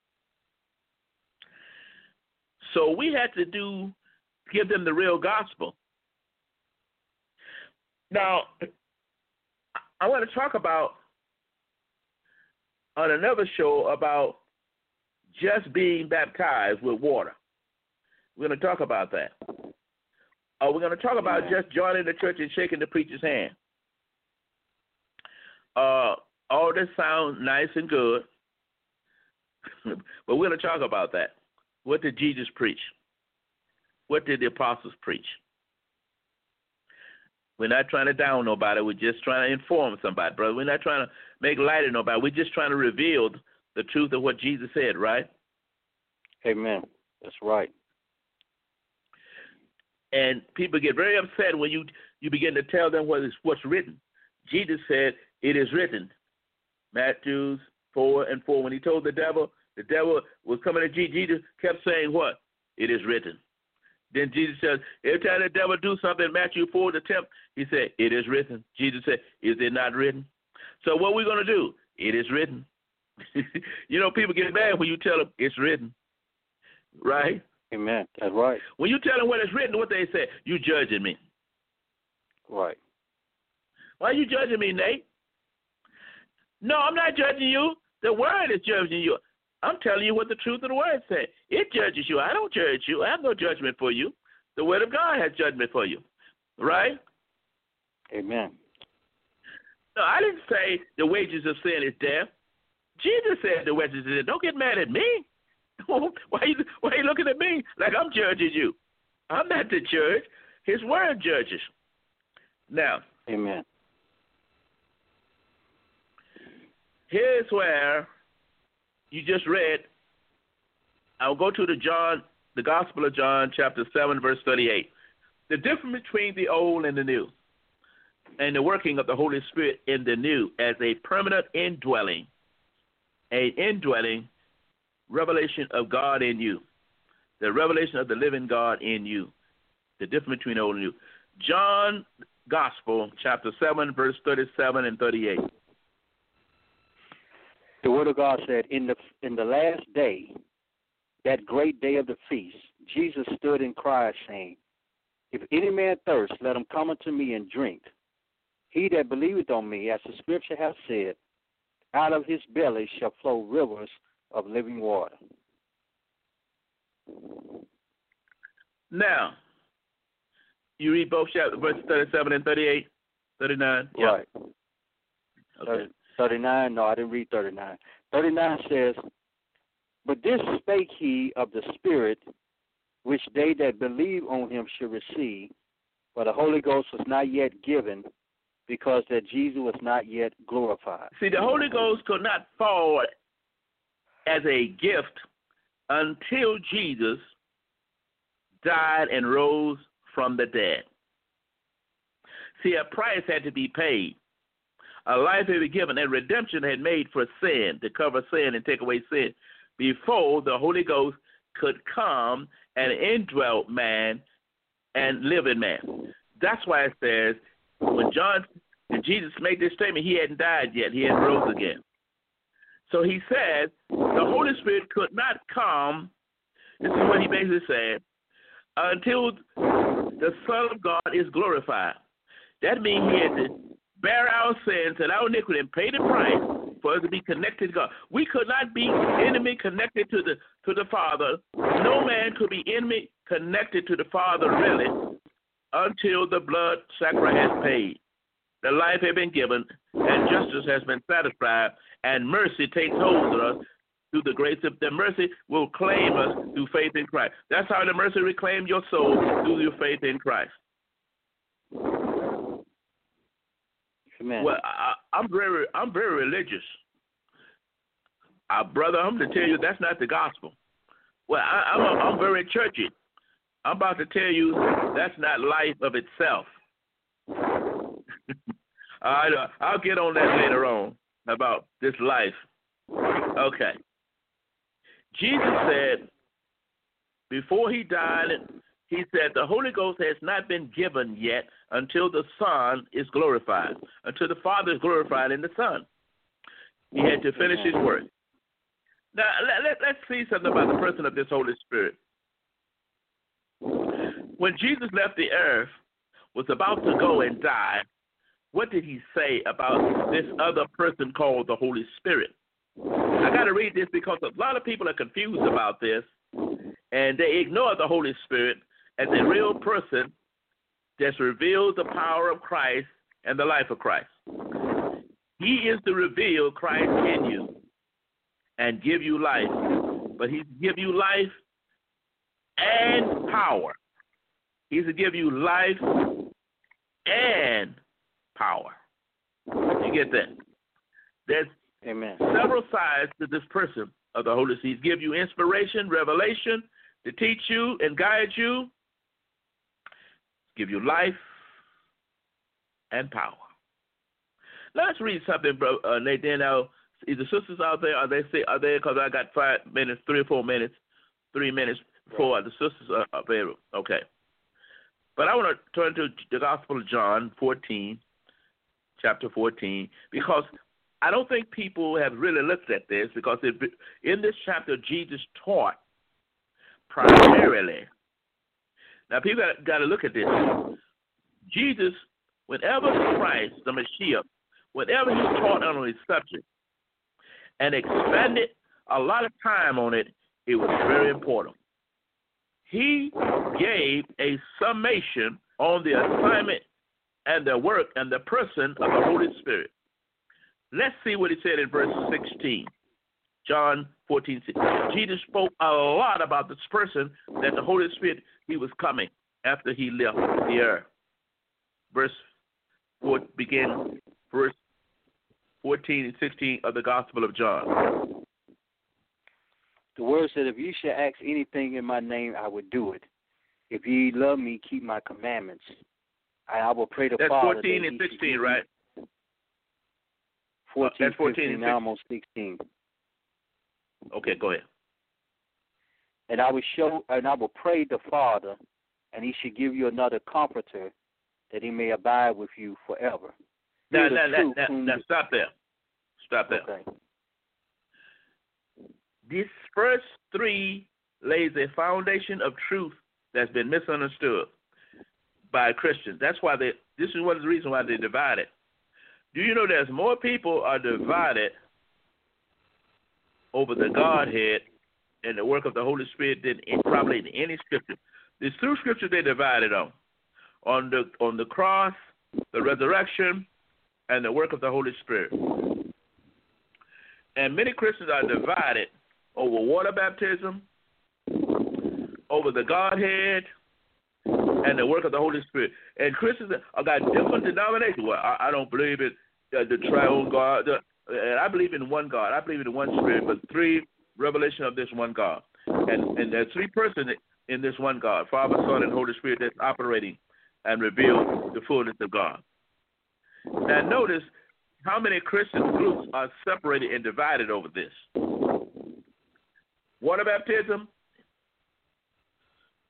So we had to do, give them the real gospel. Now, I want to talk about, on another show, about just being baptized with water. We're going to talk about that. Uh, we're going to talk about just joining the church and shaking the preacher's hand. Uh, all this sounds nice and good, but we're going to talk about that. What did Jesus preach? What did the apostles preach? We're not trying to down nobody. We're just trying to inform somebody, brother. We're not trying to make light of nobody. We're just trying to reveal the truth of what Jesus said, right? Amen. That's right. And people get very upset when you, you begin to tell them what is, what's written. Jesus said, it is written. Matthew four and four. When he told the devil, the devil was coming to Jesus, Jesus kept saying what? It is written. Then Jesus said, every time the devil do something, Matthew four, the tenth, he said, it is written. Jesus said, is it not written? So what are we going to do? It is written. You know, people get mad when you tell them it's written. Right? Amen. That's right. When you tell them what is written, what they say, you judging me. Right. Why are you judging me, Nate? No, I'm not judging you. The word is judging you. I'm telling you what the truth of the word says. It judges you. I don't judge you. I have no judgment for you. The word of God has judgment for you. Right? Amen. No, I didn't say the wages of sin is death. Jesus said the wages of sin. Don't get mad at me. why, are you, why are you looking at me like I'm judging you? I'm not the judge. His word judges. Now. Amen. Here's where you just read. I'll go to the John, the Gospel of John, chapter seven, verse thirty-eight. The difference between the old and the new, and the working of the Holy Spirit in the new as a permanent indwelling, a indwelling revelation of God in you, the revelation of the living God in you, the difference between old and new. John Gospel, chapter seven, verse thirty-seven and thirty-eight. The word of God said, in the in the last day, that great day of the feast, Jesus stood and cried, saying, if any man thirst, let him come unto me and drink. He that believeth on me, as the scripture hath said, out of his belly shall flow rivers of living water. Now, you read both chapters, verses thirty-seven and thirty-eight, thirty-nine? Yeah. Right. Okay. thirty-nine, no, I didn't read thirty-nine. thirty-nine says, but this spake he of the Spirit, which they that believe on him should receive, for the Holy Ghost was not yet given, because that Jesus was not yet glorified. See, the Holy Ghost could not fall as a gift until Jesus died and rose from the dead. See, a price had to be paid. A life had been given, and redemption had made for sin, to cover sin and take away sin, before the Holy Ghost could come and indwell man and live in man. That's why it says when John and Jesus made this statement, he hadn't died yet. He hadn't rose again. So he said the Holy Spirit could not come, this is what he basically said, until the Son of God is glorified. That means he had to bear our sins and our iniquity and pay the price for us to be connected to God. We could not be enemy connected to the to the Father. No man could be enemy connected to the Father really until the blood sacrifice has paid. The life has been given and justice has been satisfied and mercy takes hold of us through the grace of the mercy will claim us through faith in Christ. That's how the mercy reclaimed your soul, through your faith in Christ. Amen. Well, I, I'm very, I'm very religious, uh, brother. I'm to tell you that's not the gospel. Well, I, I'm, a, I'm very churchy. I'm about to tell you that's not life of itself. I, uh, I'll get on that later on about this life. Okay. Jesus said before he died, he said the Holy Ghost has not been given yet until the Son is glorified, until the Father is glorified in the Son. He had to finish his work. Now, let, let, let's see something about the person of this Holy Spirit. When Jesus left the earth, was about to go and die, what did he say about this other person called the Holy Spirit? I got to read this because a lot of people are confused about this, and they ignore the Holy Spirit as a real person that reveals the power of Christ and the life of Christ. He is to reveal Christ in you and give you life, but he give you life and power. He's to give you life and power. You get that? There's Amen. several sides to this person of the Holy Spirit. He give you inspiration, revelation, to teach you and guide you, give you life and power. Let's read something, bro. Uh, Nathan, now, is the sisters out there? Are they say are they? Because I got five minutes, three or four minutes, three minutes before the sisters are available. Okay. But I want to turn to the Gospel of John fourteen, chapter fourteen, because I don't think people have really looked at this, because it, in this chapter, Jesus taught primarily. Now, people got, got to look at this. Jesus, whenever Christ, the Messiah, whenever he taught on his subject and expended a lot of time on it, it was very important. He gave a summation on the assignment and the work and the person of the Holy Spirit. Let's see what he said in verse sixteen. John fourteen, six. Jesus spoke a lot about this person that the Holy Spirit, he was coming after he left the earth. Verse four, begin verse fourteen and sixteen of the Gospel of John. The word said, if you shall ask anything in my name, I will do it. If ye love me, keep my commandments. I, I will pray the That's Father. That's fourteen and sixteen, right? fourteen, uh, that's fourteen fifteen, and now I'm on sixteen. Okay, go ahead. And I will show, and I will pray the Father, and he should give you another comforter, that he may abide with you forever. Now, now, now, now, now, stop there. Stop there. Okay. These first three lays a foundation of truth that's been misunderstood by Christians. That's why they. This is one of the reasons why they're divided. Do you know there's more people are divided over the Godhead and the work of the Holy Spirit than in, probably in any scripture. There's two scriptures they divided on: on the on the cross, the resurrection, and the work of the Holy Spirit. And many Christians are divided over water baptism, over the Godhead, and the work of the Holy Spirit. And Christians have got different denominations. Well, I, I don't believe in uh, the triune God. The, and I believe in one God. I believe in one Spirit, but three revelation of this one God. And, and there's three persons in this one God, Father, Son, and Holy Spirit, that's operating and reveal the fullness of God. Now notice how many Christian groups are separated and divided over this. Water baptism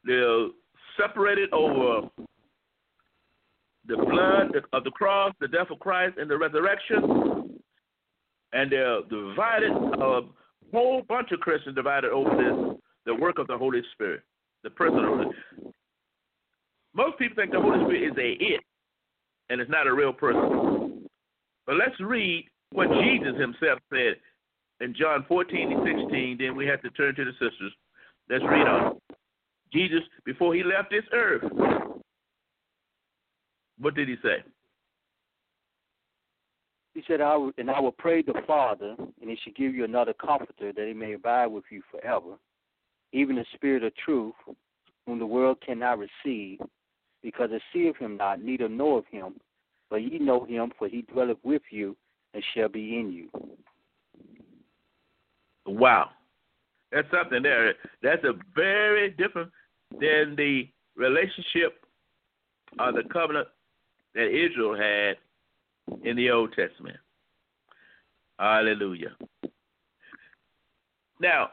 they're separated over the blood of the cross, the death of Christ, and the resurrection. And they're divided, a whole bunch of Christians divided over this, the work of the Holy Spirit, the person of the Holy Spirit. Most people think the Holy Spirit is a it, and it's not a real person. But let's read what Jesus himself said in John fourteen and sixteen. Then we have to turn to the sisters. Let's read on. Jesus, before he left this earth, what did he say? He said, I will, and I will pray the Father, and he shall give you another comforter, that he may abide with you forever, even the Spirit of truth, whom the world cannot receive, because it seeth him not, neither knoweth him, but ye know him, for he dwelleth with you, and shall be in you. Wow. That's something there. That's a very different than the relationship or the covenant that Israel had in the Old Testament. Hallelujah. Now,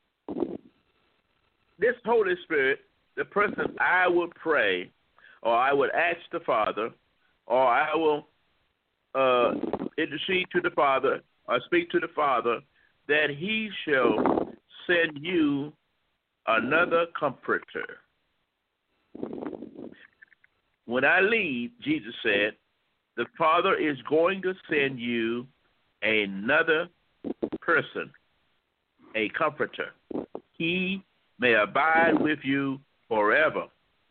this Holy Spirit, the person I would pray, or I would ask the Father, or I will uh, intercede to the Father, or speak to the Father, that he shall send you another comforter. When I leave, Jesus said, the Father is going to send you another person, a comforter. He may abide with you forever.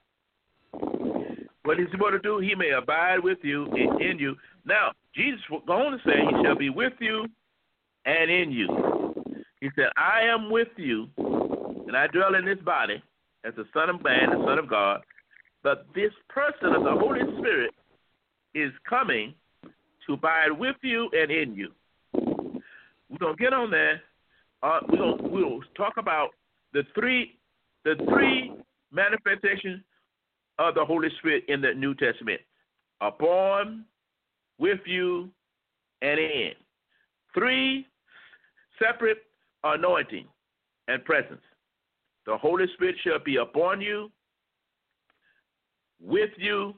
What is he going to do? He may abide with you and in you. Now, Jesus was going to say he shall be with you and in you. He said, I am with you, and I dwell in this body as the Son of Man, the Son of God. But this person of the Holy Spirit is coming to abide with you and in you. We're going to get on there. Uh, we're gonna, we'll talk about the three, the three manifestations of the Holy Spirit in the New Testament. Upon, with you, and in. Three separate anointing and presence. The Holy Spirit shall be upon you, with you,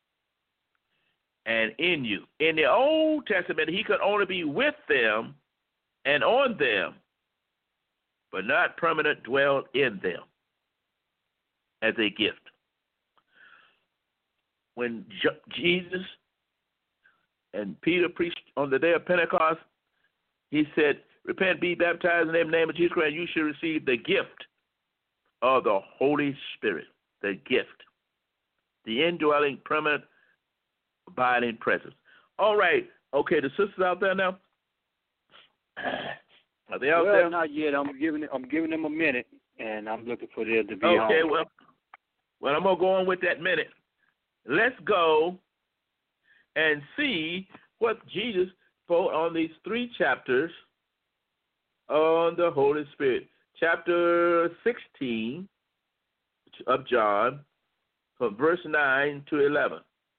and in you. In the Old Testament, he could only be with them and on them, but not permanent dwell in them as a gift. When Jesus and Peter preached on the day of Pentecost, he said, repent, be baptized in the name of Jesus Christ, and you shall receive the gift of the Holy Spirit, the gift, the indwelling, permanent, abiding presence. All right. Okay, the sisters out there now? Are they out well, there? Not yet. I'm giving I'm giving them a minute, and I'm looking for them to be okay, on. Okay, well, well, I'm going to go on with that minute. Let's go and see what Jesus spoke on these three chapters on the Holy Spirit. Chapter sixteen of John, from verse nine to eleven.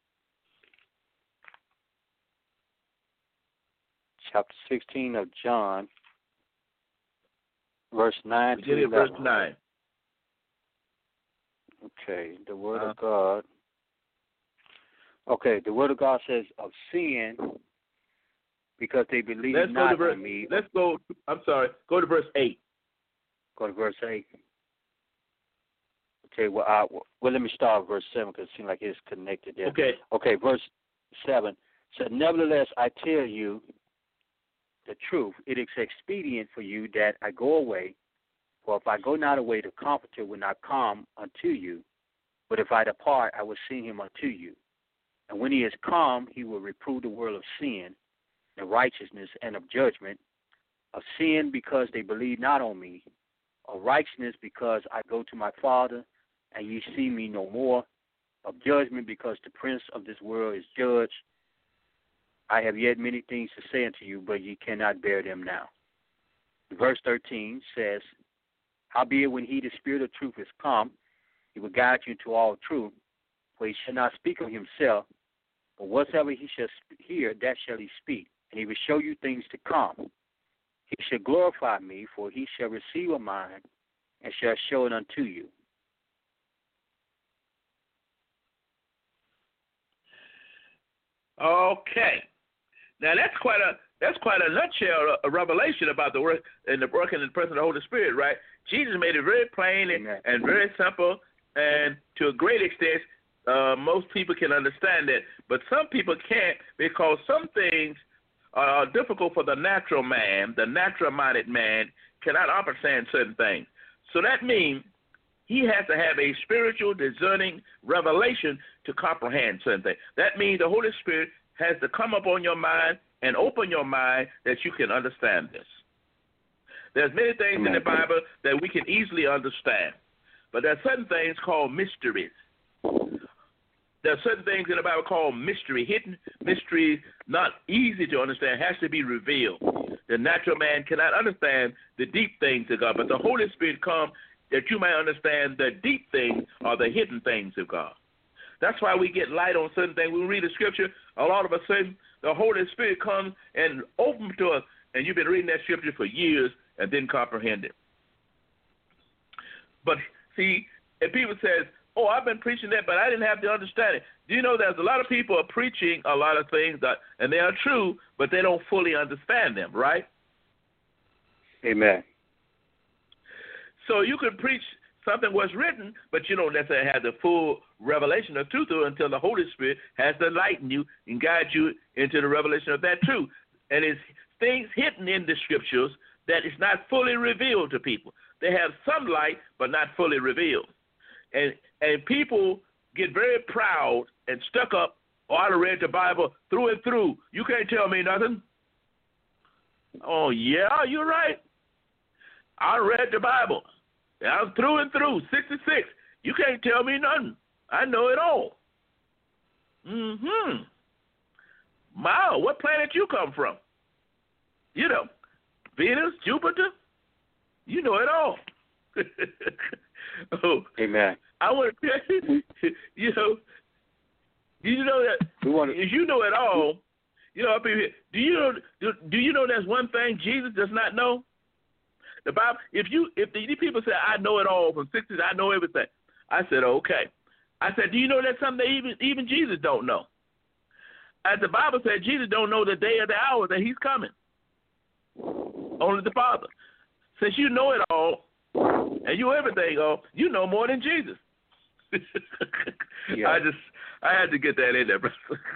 Chapter sixteen of John, verse nine Beginning to eleven. Verse nine. Okay, the Word uh, of God. Okay, the Word of God says of sin, because they believe let's not go to verse, in me. Let's go, I'm sorry, go to verse eight. Go to verse eight. Okay, well, I, well, let me start with verse seven because it seems like it's connected there. Okay. Okay, verse seven said, nevertheless, I tell you the truth. It is expedient for you that I go away, for if I go not away, the Comforter will not come unto you. But if I depart, I will send him unto you. And when he is come, he will reprove the world of sin, and righteousness, and of judgment, of sin because they believe not on me, of righteousness because I go to my Father, and ye see me no more, of judgment because the prince of this world is judged. I have yet many things to say unto you, but ye cannot bear them now. Verse thirteen says, howbeit when he, the Spirit of truth, is come, he will guide you into all truth, for he shall not speak of himself, but whatsoever he shall hear, that shall he speak, and he will show you things to come. He shall glorify me, for he shall receive of mine, and shall show it unto you. Okay. Now that's quite a that's quite a nutshell, a, a revelation about the work and the work and the person of the Holy Spirit, right? Jesus made it very plain and, and very simple, and to a great extent, uh, most people can understand it. But some people can't, because some things are difficult for the natural man. The natural-minded man cannot understand certain things. So that means he has to have a spiritual, discerning revelation to comprehend certain things. That means the Holy Spirit has to come upon your mind and open your mind that you can understand this. There's many things in the Bible that we can easily understand, but there are certain things called mysteries. There are certain things in the Bible called mystery, hidden mystery, not easy to understand, has to be revealed. The natural man cannot understand the deep things of God, but the Holy Spirit comes that you may understand the deep things or the hidden things of God. That's why we get light on certain things. We read the scripture, a lot of a sudden the Holy Spirit comes and opens to us, and you've been reading that scripture for years and didn't comprehend it. But see, if people says, oh, I've been preaching that, but I didn't have to understand it. Do you know there's a lot of people are preaching a lot of things, that, and they are true, but they don't fully understand them, right? Amen. So you can preach something was written, but you don't necessarily have the full revelation of truth until the Holy Spirit has to enlighten you and guide you into the revelation of that truth. And it's things hidden in the scriptures that is not fully revealed to people. They have some light, but not fully revealed. And and people get very proud and stuck up, oh, I read the Bible through and through. You can't tell me nothing. Oh, yeah, you're right. I read the Bible. I'm through and through, sixty-six. You can't tell me nothing. I know it all. Mm-hmm. Wow, what planet you come from? You know, Venus, Jupiter. You know it all. Oh, amen. I want to tell you, you know, you know that we want to, if you know it all, you know, up here, do you know, do, do you know there's one thing Jesus does not know? The Bible, if you, if the people say, I know it all from sixties, I know everything. I said, okay. I said, do you know that's something that even, even Jesus don't know? As the Bible said, Jesus don't know the day or the hour that he's coming. Only the Father. Since you know it all, and you everything all, you know more than Jesus. Yeah. I just, I had to get that in there, brother.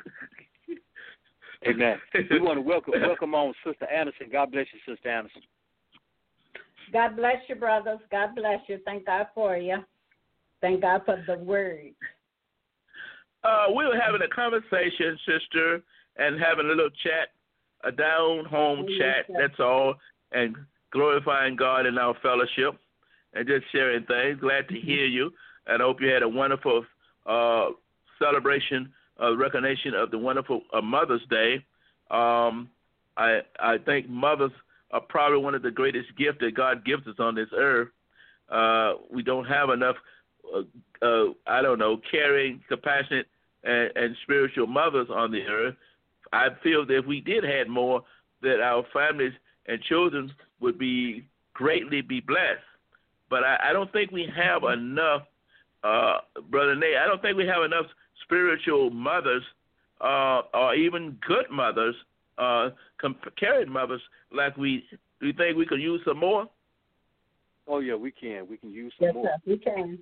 Amen. We want to welcome, welcome on Sister Anderson. God bless you, Sister Anderson. God bless you, brothers. God bless you. Thank God for you. Thank God for the word. Uh, we were having a conversation, sister, and having a little chat, a down-home yes, chat, yes. that's all, and glorifying God in our fellowship and just sharing things. Glad to hear you, and I hope you had a wonderful uh, celebration, uh, recognition of the wonderful uh, Mother's Day. Um, I I think mothers are probably one of the greatest gifts that God gives us on this earth. Uh, we don't have enough, uh, uh, I don't know, caring, compassionate, and, and spiritual mothers on the earth. I feel that if we did have more, that our families and children would be greatly be blessed. But I, I don't think we have enough, uh, Brother Nate, I don't think we have enough spiritual mothers uh, or even good mothers, uh, caring mothers like we. Do you think we could use some more? Oh, yeah, we can. We can use some yes, more. Sir, we can.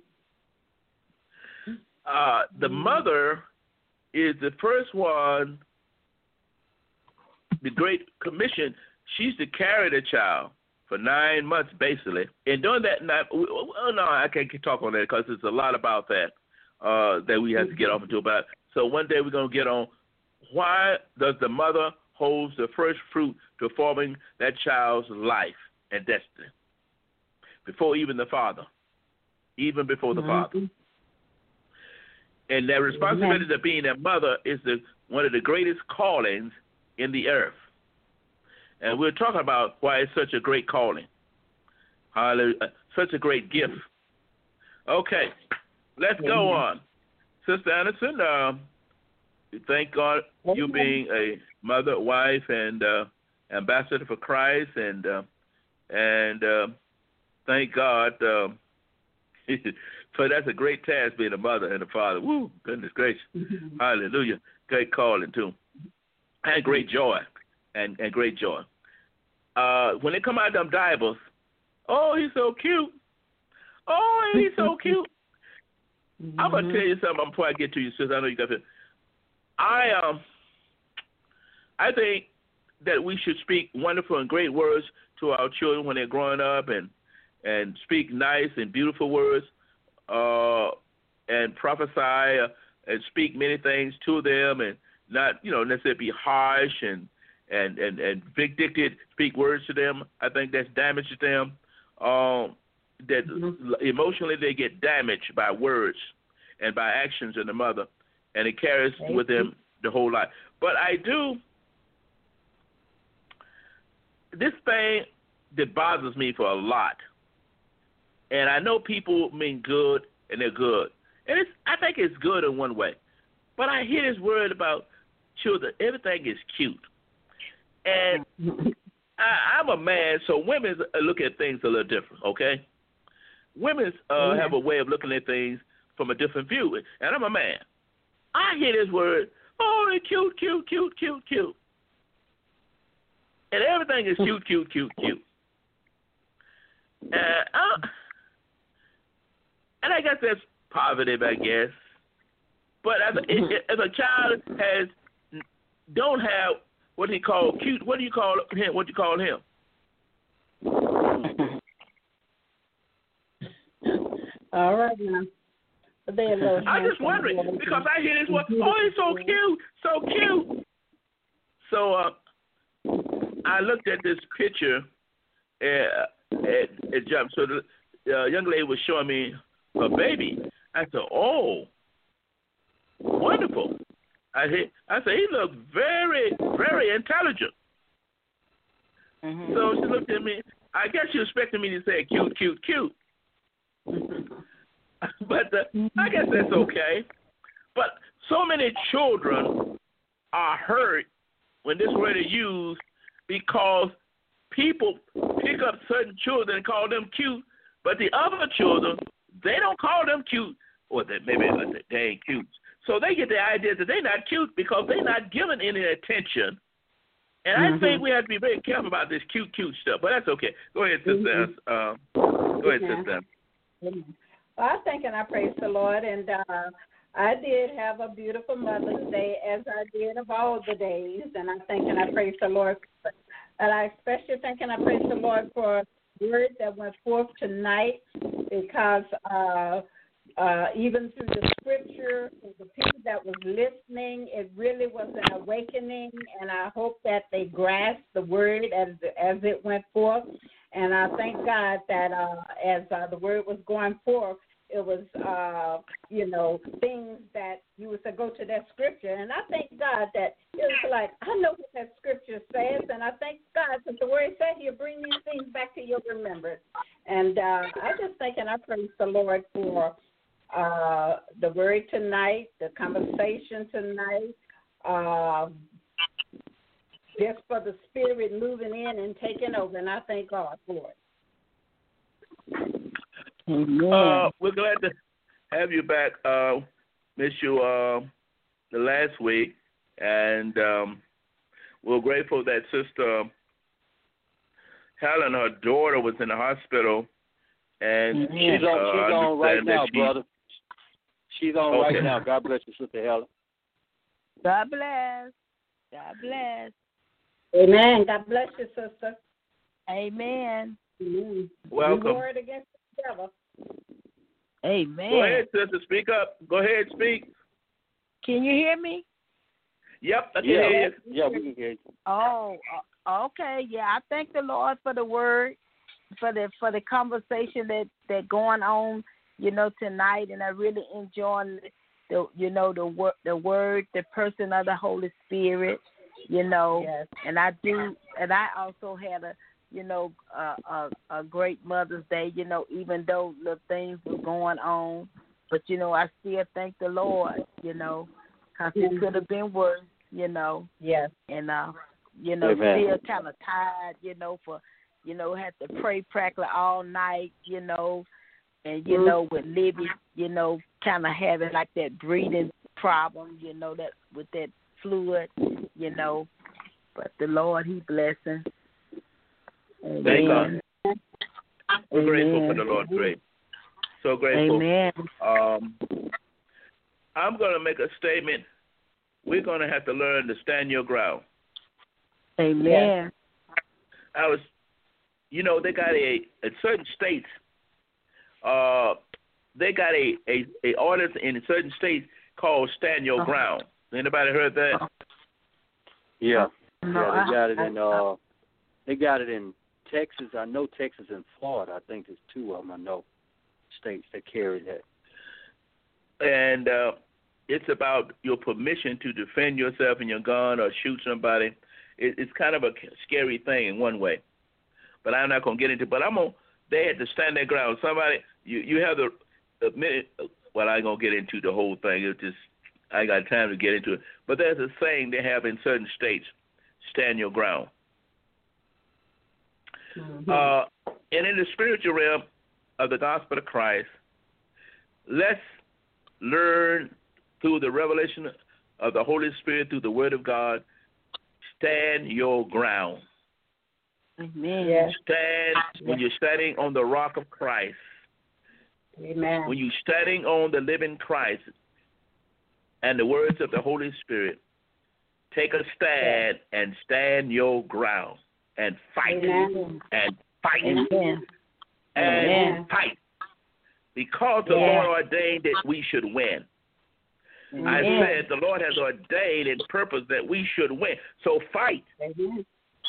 Uh, the mother is the first one, the Great Commission, she's to carry the child for nine months, basically. And during that night, oh, no, I can't talk on that because there's a lot about that uh, that we have to get off into about. So one day we're going to get on why does the mother hold the first fruit to forming that child's life and destiny before even the father, even before the mm-hmm. father. And that responsibility of being a mother is the, one of the greatest callings in the earth. And we're talking about why it's such a great calling. Hallelujah. Such a great gift. Okay, let's Amen. Go on. Sister Anderson, uh, thank God Amen. You being a mother, wife, and uh, ambassador for Christ, and uh, and uh, thank God. Uh, so that's a great task being a mother and a father. Woo, goodness gracious. Mm-hmm. Hallelujah. Great calling, too. I had great joy and, and great joy. Uh, when they come out of them diapers, oh, he's so cute. Oh, he's so cute. Mm-hmm. I'm gonna tell you something before I get to you, sister. I know you got to. I um, I think that we should speak wonderful and great words to our children when they're growing up, and and speak nice and beautiful words, uh, and prophesy uh, and speak many things to them, and not you know necessarily be harsh and and and and vindictive. Speak words to them. I think that's damage to them. Um, that mm-hmm. emotionally they get damaged by words and by actions of the mother, and it carries Thank with you. them the whole life. But I do this thing that bothers me for a lot, and I know people mean good and they're good, and it's I think it's good in one way, but I hear this word about children. Everything is cute, and I, I'm a man, so women look at things a little different. Okay. Women uh, yeah. have a way of looking at things from a different view, and I'm a man. I hear this word, oh, they're cute, cute, cute, cute, cute. And everything is cute, cute, cute, cute. And, uh, and I guess that's positive, I guess. But as a, if a child has don't have what he call cute, what do you call him? What do you call him? All right, now. I'm just wondering because I hear this one. Oh, he's so cute, so cute. So uh, I looked at this picture and it jumped. So the uh, young lady was showing me her baby. I said, "Oh, wonderful." I said, I said he looked very, very intelligent. Mm-hmm. So she looked at me. I guess she expected me to say cute, cute, cute. But uh, I guess that's okay. But so many children are hurt when this word is used because people pick up certain children and call them cute, but the other children, they don't call them cute, or they, maybe they ain't cute. So they get the idea that they're not cute because they're not given any attention. And mm-hmm. I think we have to be very careful about this cute, cute stuff. But that's okay. Go ahead, Sister. Mm-hmm. Uh, go ahead, yeah. Sister. Mm-hmm. Well, I think and I praise the Lord, and uh, I did have a beautiful Mother's Day, as I did of all the days, and I thank and I praise the Lord, and I especially thank and I praise the Lord for the word that went forth tonight, because uh, uh, even through the scripture, the people that was listening, it really was an awakening, and I hope that they grasped the word as as it went forth. And I thank God that uh, as uh, the word was going forth, it was, uh, you know, things that you would say, go to that scripture. And I thank God that it was like, I know what that scripture says, and I thank God that the word said he'll bring these things back to your remembrance. And uh, I just thank and I praise the Lord for uh, the word tonight, the conversation tonight, uh, just for the Spirit moving in and taking over, and I thank God for it. Amen. Uh, we're glad to have you back. Uh, missed you uh, the last week, and um, we're grateful that Sister Helen, her daughter, was in the hospital, and mm-hmm. she's on, uh, she's on right now, she, brother. She's on okay. right now. God bless you, Sister Helen. God bless. God bless. Amen. God bless you, sister. Amen. Amen. Welcome. Word against the devil. Amen. Go ahead, sister. Speak up. Go ahead, speak. Can you hear me? Yep, I can yeah. hear you. Yeah, we can hear you. Oh, okay. Yeah, I thank the Lord for the word, for the for the conversation that that going on, you know, tonight, and I really enjoy the you know the word the word, the person of the Holy Spirit. You know, yes. and I do, and I also had a, you know, a, a, a great Mother's Day, you know, even though the things were going on, but, you know, I still thank the Lord, you know, because it could have been worse, you know. Yes. And, uh, you know, Amen. still kind of tired, you know, for, you know, had to pray practically all night, you know, and, you mm-hmm. know, with Libby, you know, kind of having like that breathing problem, you know, that with that fluid, you know. But the Lord, He blessing. Thank God. We're grateful for the Lord's grace. So grateful. Amen. Um, I'm going to make a statement. We're going to have to learn to stand your ground. Amen. I was, you know, they got a, in certain states, uh, they got a, a, a ordinance in certain states called stand your ground. Anybody heard that? Yeah. No, yeah, they got I, it in uh they got it in Texas. I know Texas and Florida. I think there's two of them I know states that carry that. And uh, it's about your permission to defend yourself and your gun or shoot somebody. It, it's kind of a scary thing in one way. But I'm not going to get into it. But I'm going to, they had to stand their ground. Somebody, you, you have the, the minute, well, I ain't going to get into the whole thing. It's just, I ain't got time to get into it. But there's a saying they have in certain states, stand your ground. Mm-hmm. Uh, and in the spiritual realm of the gospel of Christ, let's learn through the revelation of the Holy Spirit, through the Word of God, stand your ground. Amen. Yes. Stand when you're standing on the rock of Christ. Amen. When you're standing on the living Christ and the words of the Holy Spirit, take a stand and stand your ground and fight. Amen. And fight. Amen. And Amen. fight. Because the Yeah. Lord ordained that we should win. Amen. I said the Lord has ordained and purposed that we should win. So fight. Amen.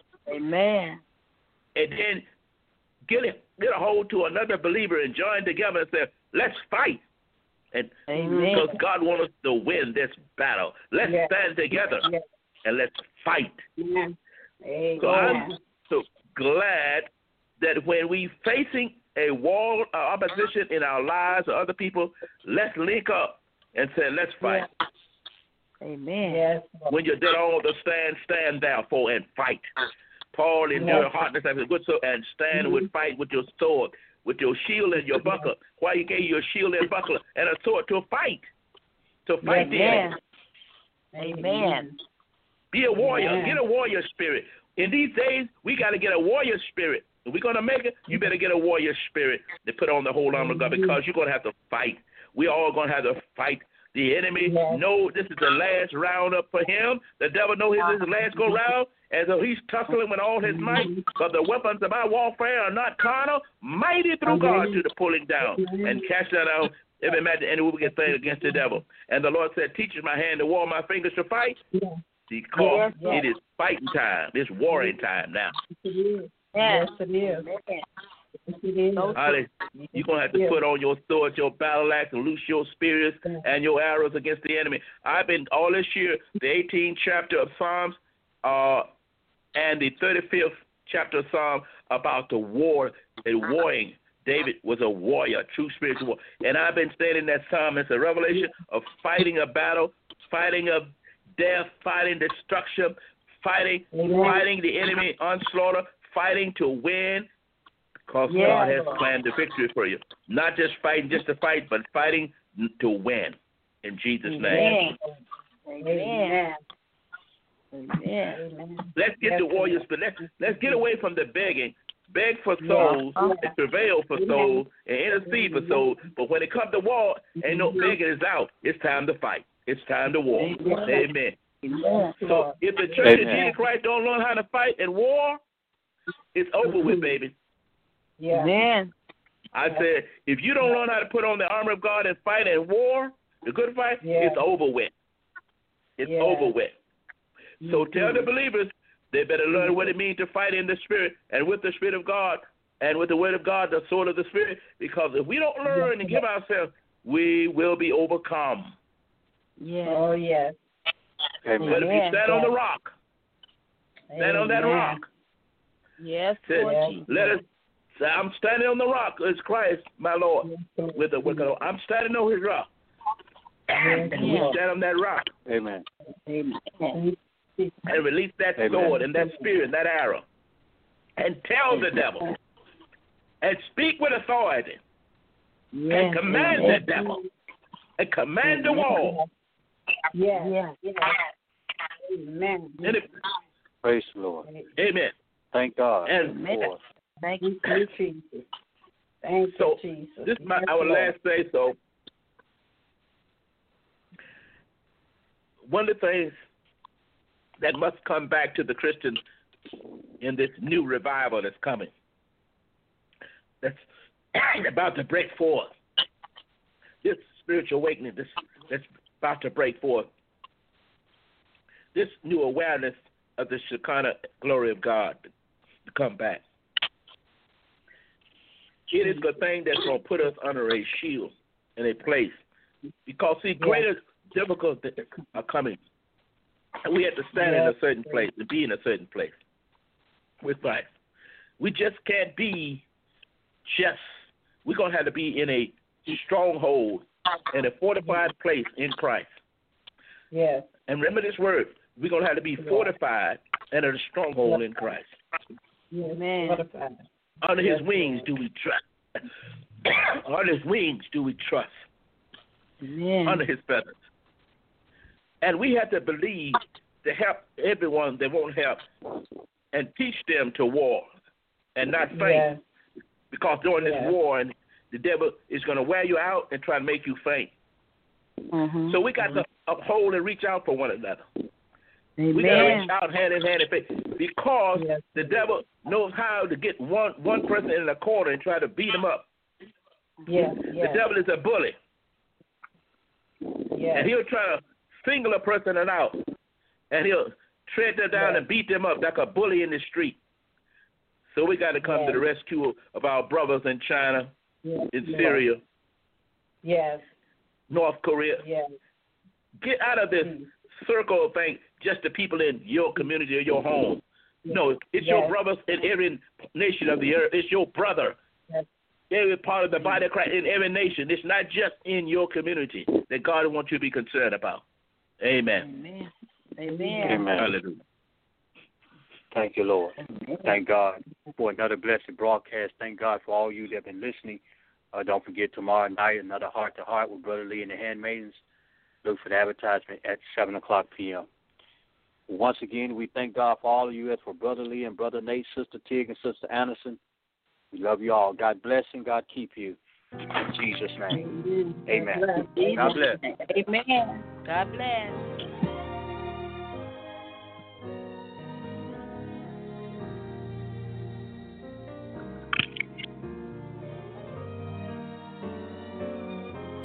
Amen. And then get a, get a hold to another believer and join together and say, let's fight. And Amen. because God wants us to win this battle. Let's Yes. stand together Yes. and let's fight. Amen. Amen. So I'm so glad that when we facing a wall of opposition in our lives or other people, let's link up and say, let's fight. Yeah. Amen. Yes. When you're dead on the stand, stand therefore and fight. Paul endured Yes. hardness as a good sword and stand with fight with your sword, with your shield and your buckler. Why he gave you a shield and buckler and a sword to fight, to fight the enemy. Amen. Amen. Be a warrior. Amen. Get a warrior spirit. In these days, we got to get a warrior spirit. If we're going to make it, you better get a warrior spirit to put on the whole armor of God, because you're going to have to fight. We all going to have to fight. The enemy Yes. know this is the last round up for him. The devil know this is his last go round, and so he's tussling with all his might. But the weapons of our warfare are not carnal, mighty through God to the pulling down and cast that out every imagine any wicked thing against the devil. And the Lord said, teaches my hand to war, my fingers to fight. Because Yes, yes. it is fighting time. It's warring time now. Yes. Yes. Yes, it is. Amen. Yes, it is. Holly, you're going to have to Yes. put on your sword, your battle axe, and loose your spears and your arrows against the enemy. I've been, all this year, the eighteenth chapter of Psalms uh, and the thirty-fifth chapter of Psalms about the war, a warring. David was a warrior, true spiritual war. And I've been studying that psalm. It's a revelation of fighting a battle, fighting a death, fighting destruction, fighting, Amen. fighting the enemy onslaught, fighting to win, because Yeah. God has planned the victory for you. Not just fighting just to fight, but fighting to win. In Jesus' name. Amen. Amen. Amen. Amen. Let's get Yes, the warriors, but let's let's get away from the begging. Beg for souls, Yeah. and prevail for souls, and intercede for souls. But when it comes to war, ain't no begging is out. It's time to fight. It's time to war. Amen. Amen. So if the Church of Amen. Jesus Christ don't learn how to fight in war, it's over with, baby. Yeah. Amen. I said, if you don't learn how to put on the armor of God and fight in war, the good fight, Yeah. it's over with. It's Yeah. over with. So Mm-hmm. tell the believers they better learn what it means to fight in the Spirit and with the Spirit of God and with the Word of God, the sword of the Spirit, because if we don't learn and give ourselves, we will be overcome. Yes. Oh, yes. Amen. But if you stand on the rock, stand on that Amen. rock. Yes, Said, Lord Jesus. let us say, I'm standing on the rock. It's Christ, my Lord. With the with the, I'm standing on His rock. And we stand on that rock Amen. Amen. and release that Amen. sword and that spear and that arrow, and tell the devil and speak with authority Yes. and command the devil and command the wall Yes. Yes. Yes. Amen. And if, Praise the Lord. amen. Thank God. And for Thank you, Thank you, Jesus. Thank so you, Jesus. this is my, Yes, our Lord. last say so. One of the things that must come back to the Christians in this new revival that's coming, that's about to break forth, this spiritual awakening this, that's about to break forth, this new awareness of the Shekinah glory of God to come back. It is the thing that's going to put us under a shield in a place. Because, see, greater difficulties are coming. And we have to stand Yes. in a certain place and be in a certain place with Christ. We just can't be just, we're going to have to be in a stronghold, in a fortified place in Christ. Yes. And remember this word, we're going to have to be fortified and in a stronghold in Christ. Yes. Amen. Fortified. Under his Yes, wings Lord. do we trust. Under his wings do we trust. Amen. Under his feathers. And we have to believe to help everyone that won't help and teach them to war and not faint. Yes. Because during this Yes. war, and the devil is going to wear you out and try to make you faint. Mm-hmm. So we got to uphold and reach out for one another. Amen. We got to reach out hand in hand in faith because Yes. the devil knows how to get one one person in a corner and try to beat him up. Yes. Yes. The devil is a bully, Yes. and he'll try to single a person out, and he'll tread them down Yes. and beat them up like a bully in the street. So we got to come Yes. to the rescue of our brothers in China, Yes. in Lord. Syria, Yes. North Korea. Yes. Get out of this Mm. circle of things, just the people in your community or your home. No, it's Yes. your brothers in every nation of the earth. It's your brother. Yes. Every part of the body of Christ in every nation. It's not just in your community that God wants you to be concerned about. Amen. Amen. Amen. Amen. Hallelujah. Thank you, Lord. Thank God for another blessed broadcast. Thank God for all you that have been listening. Uh, don't forget tomorrow night, another Heart to Heart with Brother Lee and the Handmaidens. Look for the advertisement at seven o'clock p.m. Once again, we thank God for all of you, as for Brother Lee and Brother Nate, Sister Tig, and Sister Anderson. We love you all. God bless and God keep you. In Jesus' name. Amen. Amen. God bless. Amen. God bless.